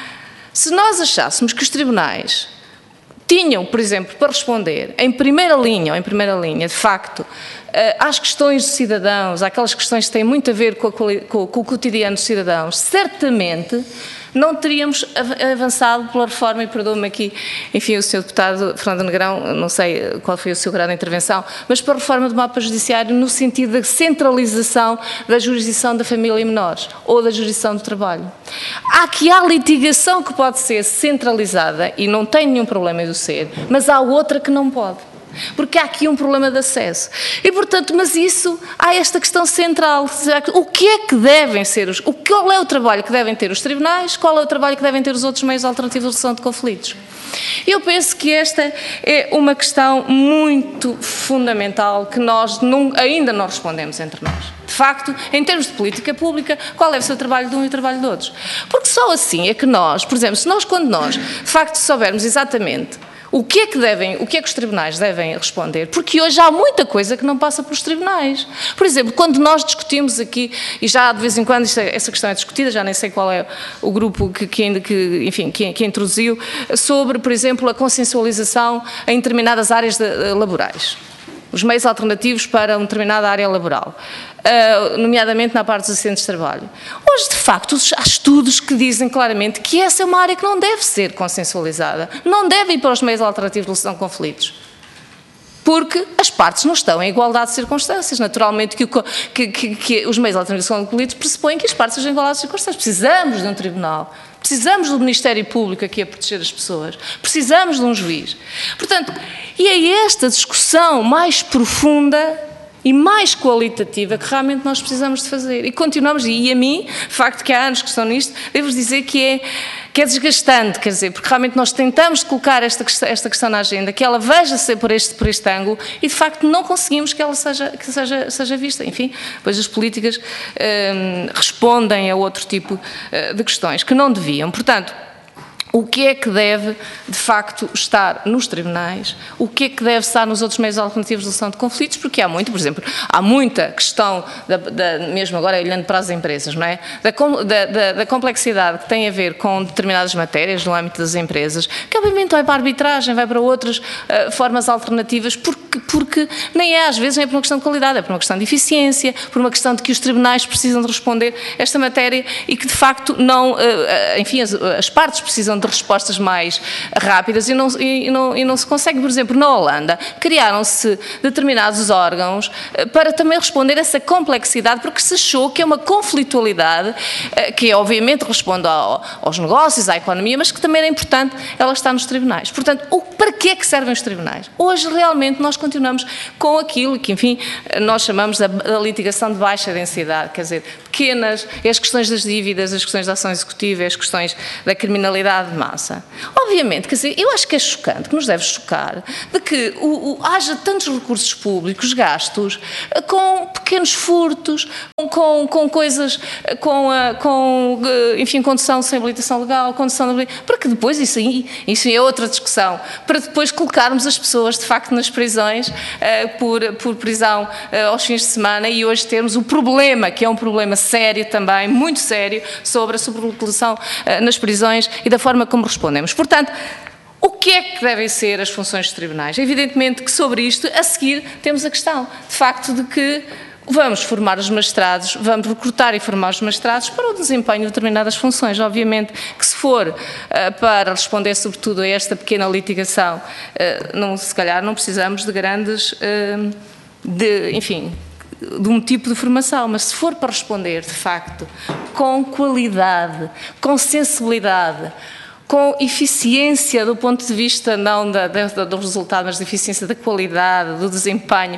se nós achássemos que os tribunais tinham, por exemplo, para responder em primeira linha, de facto, às questões dos cidadãos, àquelas questões que têm muito a ver com o cotidiano dos cidadãos, certamente não teríamos avançado pela reforma, e perdoe-me aqui, enfim, o Sr. Deputado Fernando Negrão, não sei qual foi o seu grau de intervenção, mas pela reforma do mapa judiciário no sentido da centralização da jurisdição da família e menores, ou da jurisdição do trabalho. Há litigação que pode ser centralizada, e não tem nenhum problema de o ser, mas há outra que não pode. Porque há aqui um problema de acesso. E, portanto, mas há esta questão central. O que é que devem ser qual é o trabalho que devem ter os tribunais, qual é o trabalho que devem ter os outros meios alternativos de resolução de conflitos? Eu penso que esta é uma questão muito fundamental que nós ainda não respondemos entre nós. De facto, em termos de política pública, qual deve ser o trabalho de um e o trabalho de outros? Porque só assim é que nós, por exemplo, quando nós, de facto, soubermos exatamente o que é que os tribunais devem responder? Porque hoje há muita coisa que não passa pelos tribunais. Por exemplo, quando nós discutimos aqui, e já de vez em quando essa questão é discutida, já nem sei qual é o grupo que introduziu, sobre, por exemplo, a consensualização em determinadas áreas laborais. Os meios alternativos para uma determinada área laboral, nomeadamente na parte dos acidentes de trabalho. Hoje, de facto, há estudos que dizem claramente que essa é uma área que não deve ser consensualizada, não deve ir para os meios alternativos de resolução de conflitos. Porque as partes não estão em igualdade de circunstâncias. Naturalmente que os meios alternativos de resolução de conflitos pressupõem que as partes estejam em igualdade de circunstâncias. Precisamos de um tribunal. Precisamos do Ministério Público aqui a proteger as pessoas. Precisamos de um juiz. Portanto, e é esta discussão mais profunda e mais qualitativa que realmente nós precisamos de fazer. E continuamos, e a mim, de facto que há anos que estou nisto, devo dizer que é desgastante, quer dizer, porque realmente nós tentamos colocar esta questão na agenda, que ela veja-se por este ângulo, e de facto não conseguimos que ela seja vista. Enfim, pois as políticas respondem a outro tipo de questões que não deviam. Portanto, o que é que deve, de facto, estar nos tribunais, o que é que deve estar nos outros meios alternativos de resolução de conflitos, porque há muito, por exemplo, há muita questão, mesmo agora olhando para as empresas, não é? Da complexidade que tem a ver com determinadas matérias no âmbito das empresas, que obviamente vai para a arbitragem, vai para outras formas alternativas, porque nem é, às vezes, nem é por uma questão de qualidade, é por uma questão de eficiência, por uma questão de que os tribunais precisam de responder esta matéria e que, de facto, enfim, as partes precisam de respostas mais rápidas e não se consegue. Por exemplo, na Holanda, criaram-se determinados órgãos para também responder a essa complexidade, porque se achou que é uma conflitualidade que, obviamente, responde aos negócios, à economia, mas que também é importante ela estar nos tribunais. Portanto, para que é que servem os tribunais? Hoje, realmente, nós continuamos com aquilo que, enfim, nós chamamos da litigação de baixa densidade, quer dizer, pequenas, as questões das dívidas, as questões da ação executiva, as questões da criminalidade de massa. Obviamente, quer dizer, eu acho que é chocante, que nos deve chocar, de que haja tantos recursos públicos gastos com pequenos furtos, com coisas, enfim, condução sem habilitação legal, condução de... para que depois, isso é outra discussão, para depois colocarmos as pessoas, de facto, nas prisões por prisão aos fins de semana e hoje termos o problema, que é um problema sério também, muito sério, sobre a sobrelocalização nas prisões e da forma como respondemos. Portanto, o que é que devem ser as funções dos tribunais? Evidentemente que sobre isto, a seguir, temos a questão, de facto, de que vamos formar os magistrados, vamos recrutar e formar os magistrados para o desempenho de determinadas funções. Obviamente que se for para responder sobretudo a esta pequena litigação, se calhar não precisamos de grandes, enfim, de um tipo de formação, mas se for para responder, de facto, com qualidade, com sensibilidade, com eficiência do ponto de vista não do resultado, mas de eficiência da qualidade, do desempenho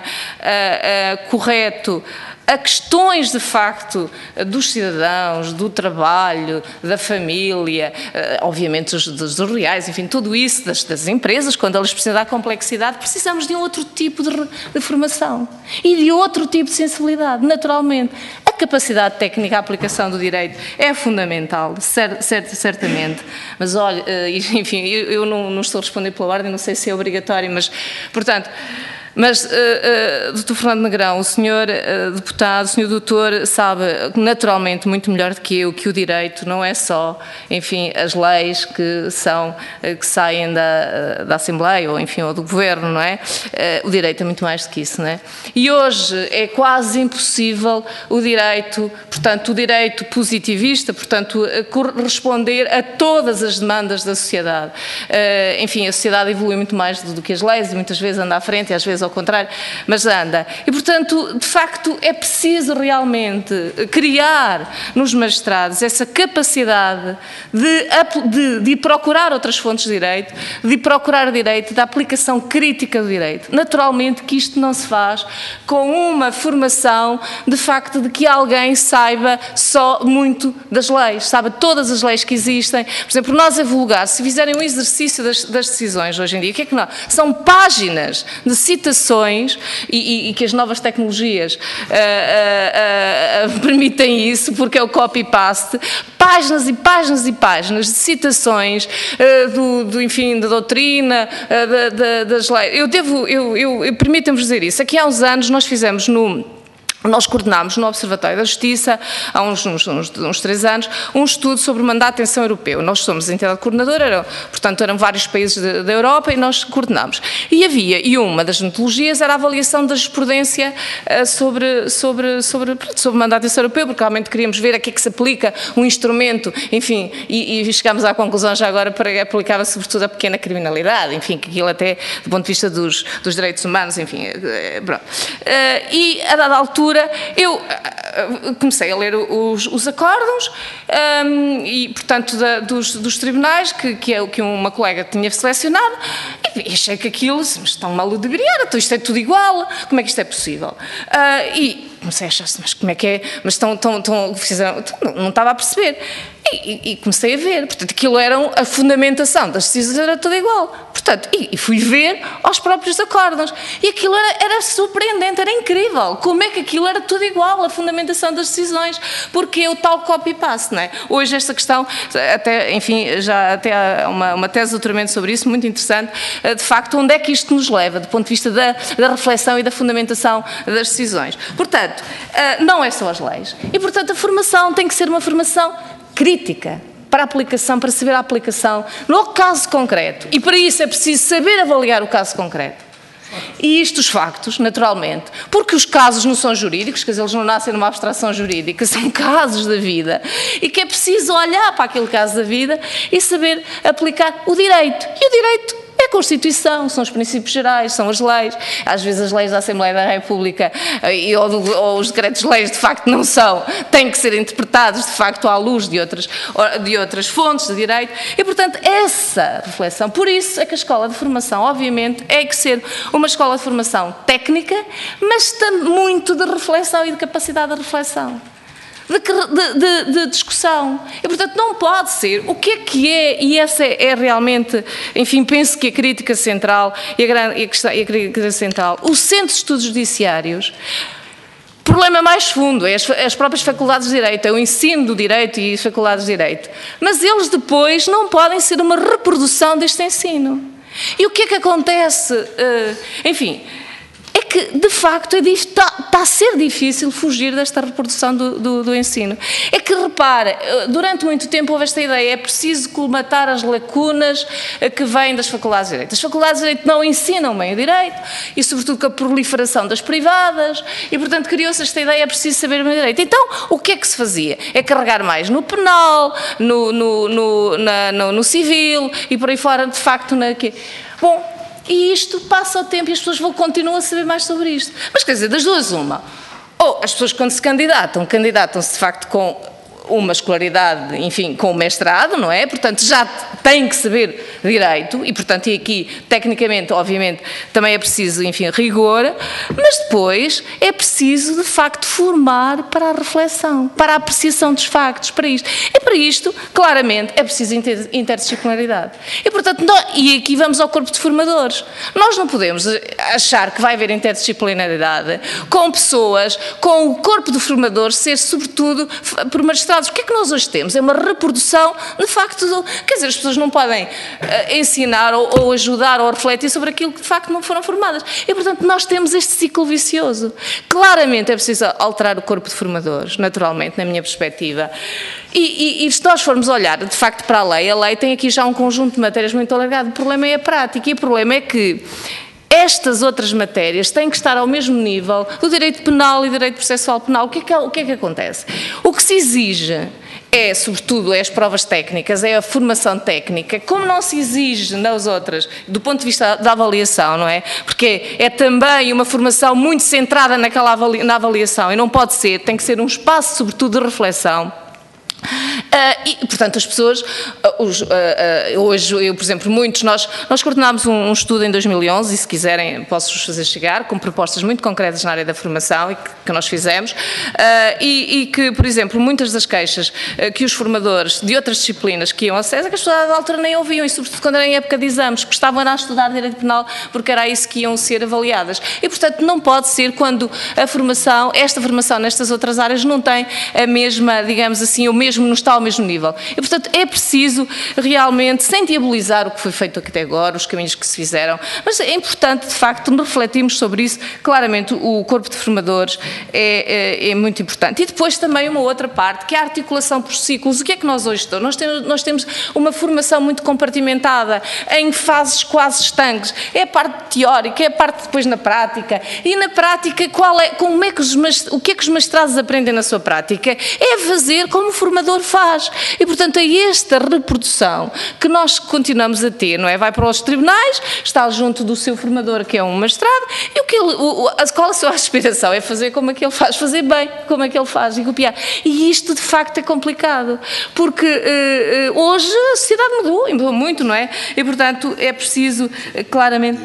correto, a questões, de facto, dos cidadãos, do trabalho, da família, obviamente dos reais, enfim, tudo isso, das empresas, quando elas precisam da complexidade, precisamos de um outro tipo de formação e de outro tipo de sensibilidade, naturalmente. A capacidade técnica, a aplicação do direito é fundamental, certamente, mas olha, enfim, eu não estou a responder pela ordem, não sei se é obrigatório, mas, portanto... Mas, Dr. Fernando Negrão, o senhor deputado, o senhor doutor sabe naturalmente muito melhor do que eu que o direito não é só, enfim, as leis que saem da Assembleia ou, enfim, ou do Governo, não é? O direito é muito mais do que isso, não é? E hoje é quase impossível o direito, portanto, o direito positivista, portanto, responder a todas as demandas da sociedade. Enfim, a sociedade evolui muito mais do que as leis e muitas vezes anda à frente e às vezes ao contrário, mas anda. E, portanto, de facto, é preciso realmente criar nos magistrados essa capacidade de procurar outras fontes de direito, de procurar direito, da aplicação crítica do direito. Naturalmente que isto não se faz com uma formação, de facto, de que alguém saiba só muito das leis, saiba todas as leis que existem. Por exemplo, nós a vulgar, se fizerem um exercício das decisões hoje em dia, o que é que não? São páginas de citações e que as novas tecnologias permitem isso, porque é o copy-paste, páginas e páginas e páginas de citações enfim, da doutrina, das leis. Permitam-me dizer isso. Aqui há uns anos nós fizemos nós coordenámos no Observatório da Justiça, há uns 3 anos, um estudo sobre o mandato de atenção europeu. Nós somos a entidade coordenadora, portanto eram vários países da Europa e nós coordenámos. E uma das metodologias era a avaliação da jurisprudência sobre o mandato de atenção europeu, porque realmente queríamos ver a que é que se aplica um instrumento, enfim, e chegámos à conclusão já agora para que aplicava sobretudo a pequena criminalidade, enfim, que aquilo até do ponto de vista dos direitos humanos, enfim, pronto. E a dada altura eu comecei a ler os acórdãos e, portanto, dos tribunais que uma colega tinha selecionado e achei que aquilo, mas estão mal a ludibriar, então isto é tudo igual, como é que isto é possível? E comecei a achar, mas como é que é? Mas não estava a perceber. E comecei a ver, portanto, aquilo era a fundamentação das decisões, era tudo igual. Portanto, e fui ver aos próprios acórdãos. E aquilo era surpreendente, era incrível. Como é que aquilo era tudo igual, a fundamentação das decisões? Porque o tal copy-paste, não é? Hoje esta questão, enfim, já até há uma tese de doutoramento sobre isso, muito interessante, de facto, onde é que isto nos leva, do ponto de vista da reflexão e da fundamentação das decisões. Portanto, não é só as leis. E, portanto, a formação tem que ser uma formação crítica para a aplicação, para saber a aplicação no caso concreto. E para isso é preciso saber avaliar o caso concreto. E os factos, naturalmente, porque os casos não são jurídicos, quer dizer, eles não nascem numa abstração jurídica, são casos da vida, e que é preciso olhar para aquele caso da vida e saber aplicar o direito. E o direito é Constituição, são os princípios gerais, são as leis. Às vezes as leis da Assembleia da República ou os decretos-leis de facto não são, têm que ser interpretados de facto à luz de outras fontes de direito e, portanto, essa reflexão, por isso é que a escola de formação, obviamente, é que ser uma escola de formação técnica, mas muito de reflexão e de capacidade de reflexão. De discussão. E, portanto, não pode ser. O que é, e essa é realmente, enfim, penso que a crítica central e a crítica central, o Centro de Estudos Judiciários, o problema mais fundo é as próprias faculdades de Direito, é o ensino do Direito e as faculdades de Direito. Mas eles depois não podem ser uma reprodução deste ensino. E o que é que acontece? Enfim, é que, de facto, está a ser difícil fugir desta reprodução do ensino. É que, repara, durante muito tempo houve esta ideia, é preciso colmatar as lacunas que vêm das faculdades de Direito. As faculdades de Direito não ensinam bem o Direito, e sobretudo com a proliferação das privadas, e, portanto, criou-se esta ideia, é preciso saber bem o Direito. Então, o que é que se fazia? É carregar mais no penal, no civil, e por aí fora, de facto, Bom, e isto passa o tempo e as pessoas continuam a saber mais sobre isto. Mas, quer dizer, das duas uma. Ou as pessoas, quando se candidatam-se de facto com uma escolaridade, enfim, com o mestrado, não é? Portanto, já têm que saber Direito e, portanto, e aqui, tecnicamente, obviamente, também é preciso, enfim, rigor, mas depois é preciso, de facto, formar para a reflexão, para a apreciação dos factos, para isto. E para isto, claramente, é preciso interdisciplinaridade. E, portanto, e aqui vamos ao corpo de formadores. Nós não podemos achar que vai haver interdisciplinaridade com pessoas, com o corpo de formadores ser, sobretudo, por magistrados. O que é que nós hoje temos? É uma reprodução, de facto, quer dizer, as pessoas não podem ensinar ou ajudar ou refletir sobre aquilo que de facto não foram formadas. E, portanto, nós temos este ciclo vicioso. Claramente é preciso alterar o corpo de formadores, naturalmente, na minha perspectiva. E se nós formos olhar, de facto, para a lei tem aqui já um conjunto de matérias muito alargado. O problema é a prática e o problema é que estas outras matérias têm que estar ao mesmo nível do direito penal e do direito processual penal. O que é que acontece? O que se exige é, sobretudo, as provas técnicas, é a formação técnica, como não se exige nas outras, do ponto de vista da avaliação, não é? Porque é também uma formação muito centrada na avaliação e não pode ser, tem que ser um espaço, sobretudo, de reflexão. E, portanto, as pessoas, hoje, eu, por exemplo, nós coordenámos um estudo em 2011, e se quiserem posso-vos fazer chegar, com propostas muito concretas na área da formação e que nós fizemos, e que, por exemplo, muitas das queixas que os formadores de outras disciplinas que iam a SES, que as pessoas à altura nem ouviam, e sobretudo quando era em época de exames, que estavam a estudar direito penal, porque era isso que iam ser avaliadas. E, portanto, não pode ser quando esta formação nestas outras áreas não tem a mesma, digamos assim, não está ao mesmo nível. E, portanto, é preciso realmente, sem diabolizar o que foi feito até agora, os caminhos que se fizeram, mas é importante, de facto, refletirmos sobre isso. Claramente, o corpo de formadores é muito importante. E depois também uma outra parte, que é a articulação por ciclos. O que é que nós hoje estamos? Nós temos uma formação muito compartimentada, em fases quase estanques. É a parte teórica, é a parte depois na prática. E na prática, o que é que os mestrados aprendem na sua prática? É fazer como o formador faz. E, portanto, é esta reprodução que nós continuamos a ter, não é? Vai para os tribunais, está junto do seu formador, que é um magistrado, e qual a sua aspiração? É fazer como aquele faz, fazer bem como aquele faz e copiar. E isto, de facto, é complicado, porque hoje a sociedade mudou muito, não é? E, portanto, é preciso, claramente...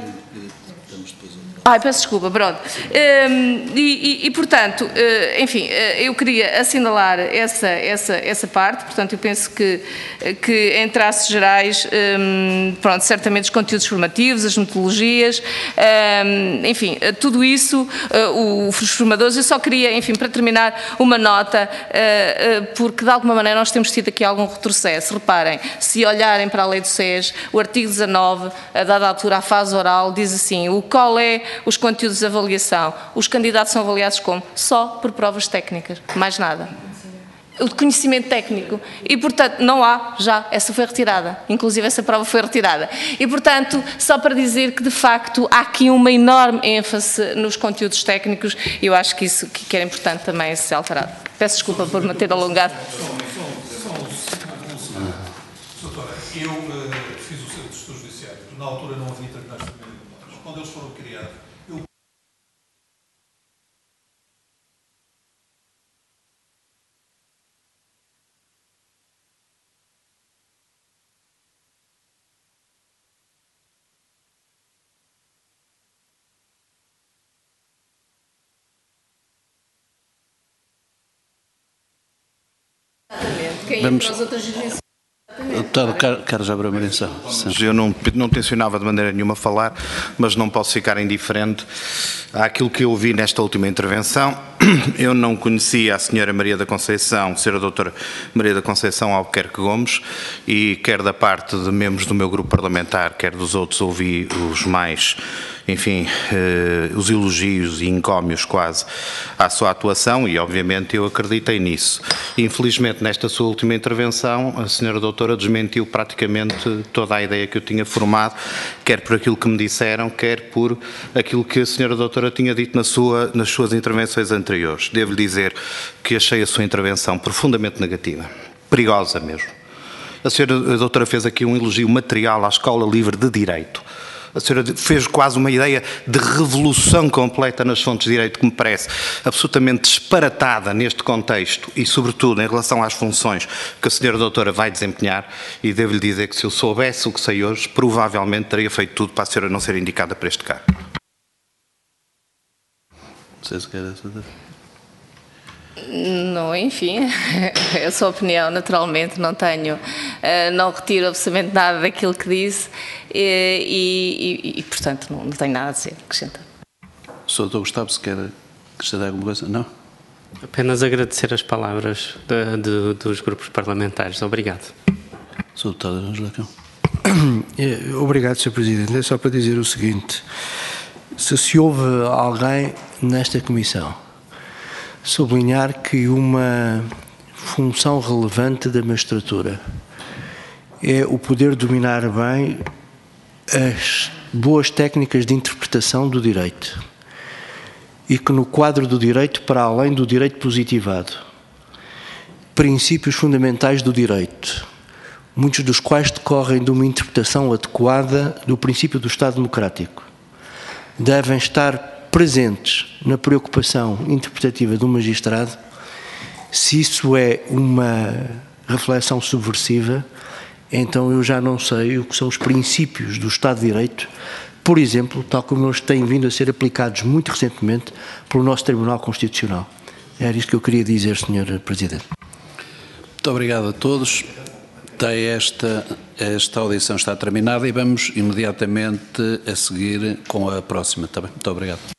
peço desculpa, pronto. Portanto, enfim, eu queria assinalar essa parte, portanto, eu penso que em traços gerais, pronto, certamente os conteúdos formativos, as metodologias, enfim, tudo isso, os formadores, eu só queria, enfim, para terminar, uma nota, porque de alguma maneira nós temos tido aqui algum retrocesso. Reparem, se olharem para a lei do SES, o artigo 19, a dada altura, a fase oral, diz assim, qual é os conteúdos de avaliação. Os candidatos são avaliados como? Só por provas técnicas, mais nada. O conhecimento técnico. E, portanto, não há já, essa foi retirada. Inclusive, essa prova foi retirada. E, portanto, só para dizer que, de facto, há aqui uma enorme ênfase nos conteúdos técnicos e eu acho que isso que era importante também ser alterado. Peço desculpa por me ter alongado. Doutora, eu fiz o Centro de Estudos judiciários. Na altura não havia tribunais de família de menores. Quando eles foram criados, eu... Quem Vamos- entra nas outras jurisdições. Deputado Carlos Abreu Marinção. Eu não tencionava de maneira nenhuma falar, mas não posso ficar indiferente àquilo que eu ouvi nesta última intervenção. Eu não conhecia a senhora Maria da Conceição, senhora doutora Maria da Conceição Albuquerque Gomes, e quer da parte de membros do meu grupo parlamentar, quer dos outros, ouvi os mais, enfim, os elogios e encómios quase à sua atuação e, obviamente, eu acreditei nisso. Infelizmente, nesta sua última intervenção, a senhora doutora desmentiu praticamente toda a ideia que eu tinha formado, quer por aquilo que me disseram, quer por aquilo que a senhora doutora tinha dito nas suas intervenções anteriores. Devo-lhe dizer que achei a sua intervenção profundamente negativa, perigosa mesmo. A senhora doutora fez aqui um elogio material à Escola Livre de Direito. A senhora fez quase uma ideia de revolução completa nas fontes de direito que me parece absolutamente disparatada neste contexto e, sobretudo, em relação às funções que a senhora doutora vai desempenhar, e devo-lhe dizer que se eu soubesse o que sei hoje, provavelmente teria feito tudo para a senhora não ser indicada para este cargo. Não, enfim, é a sua opinião, naturalmente, não retiro absolutamente nada daquilo que disse e portanto, não tenho nada a dizer, acrescentar. Sr. Dr. Gustavo, se quer acrescentar alguma coisa? Não? Apenas agradecer as palavras dos grupos parlamentares. Obrigado. Sr. Deputado Ângelo Lacão. Obrigado, Sr. Presidente. É só para dizer o seguinte: se houve alguém nesta comissão sublinhar que uma função relevante da magistratura é o poder dominar bem as boas técnicas de interpretação do direito e que no quadro do direito, para além do direito positivado, princípios fundamentais do direito, muitos dos quais decorrem de uma interpretação adequada do princípio do Estado Democrático, devem estar presentes na preocupação interpretativa do magistrado. Se isso é uma reflexão subversiva, então eu já não sei o que são os princípios do Estado de Direito, por exemplo, tal como eles têm vindo a ser aplicados muito recentemente pelo nosso Tribunal Constitucional. Era isto que eu queria dizer, Sr. Presidente. Muito obrigado a todos. Esta audição está terminada e vamos imediatamente a seguir com a próxima. Tá bem? Muito obrigado.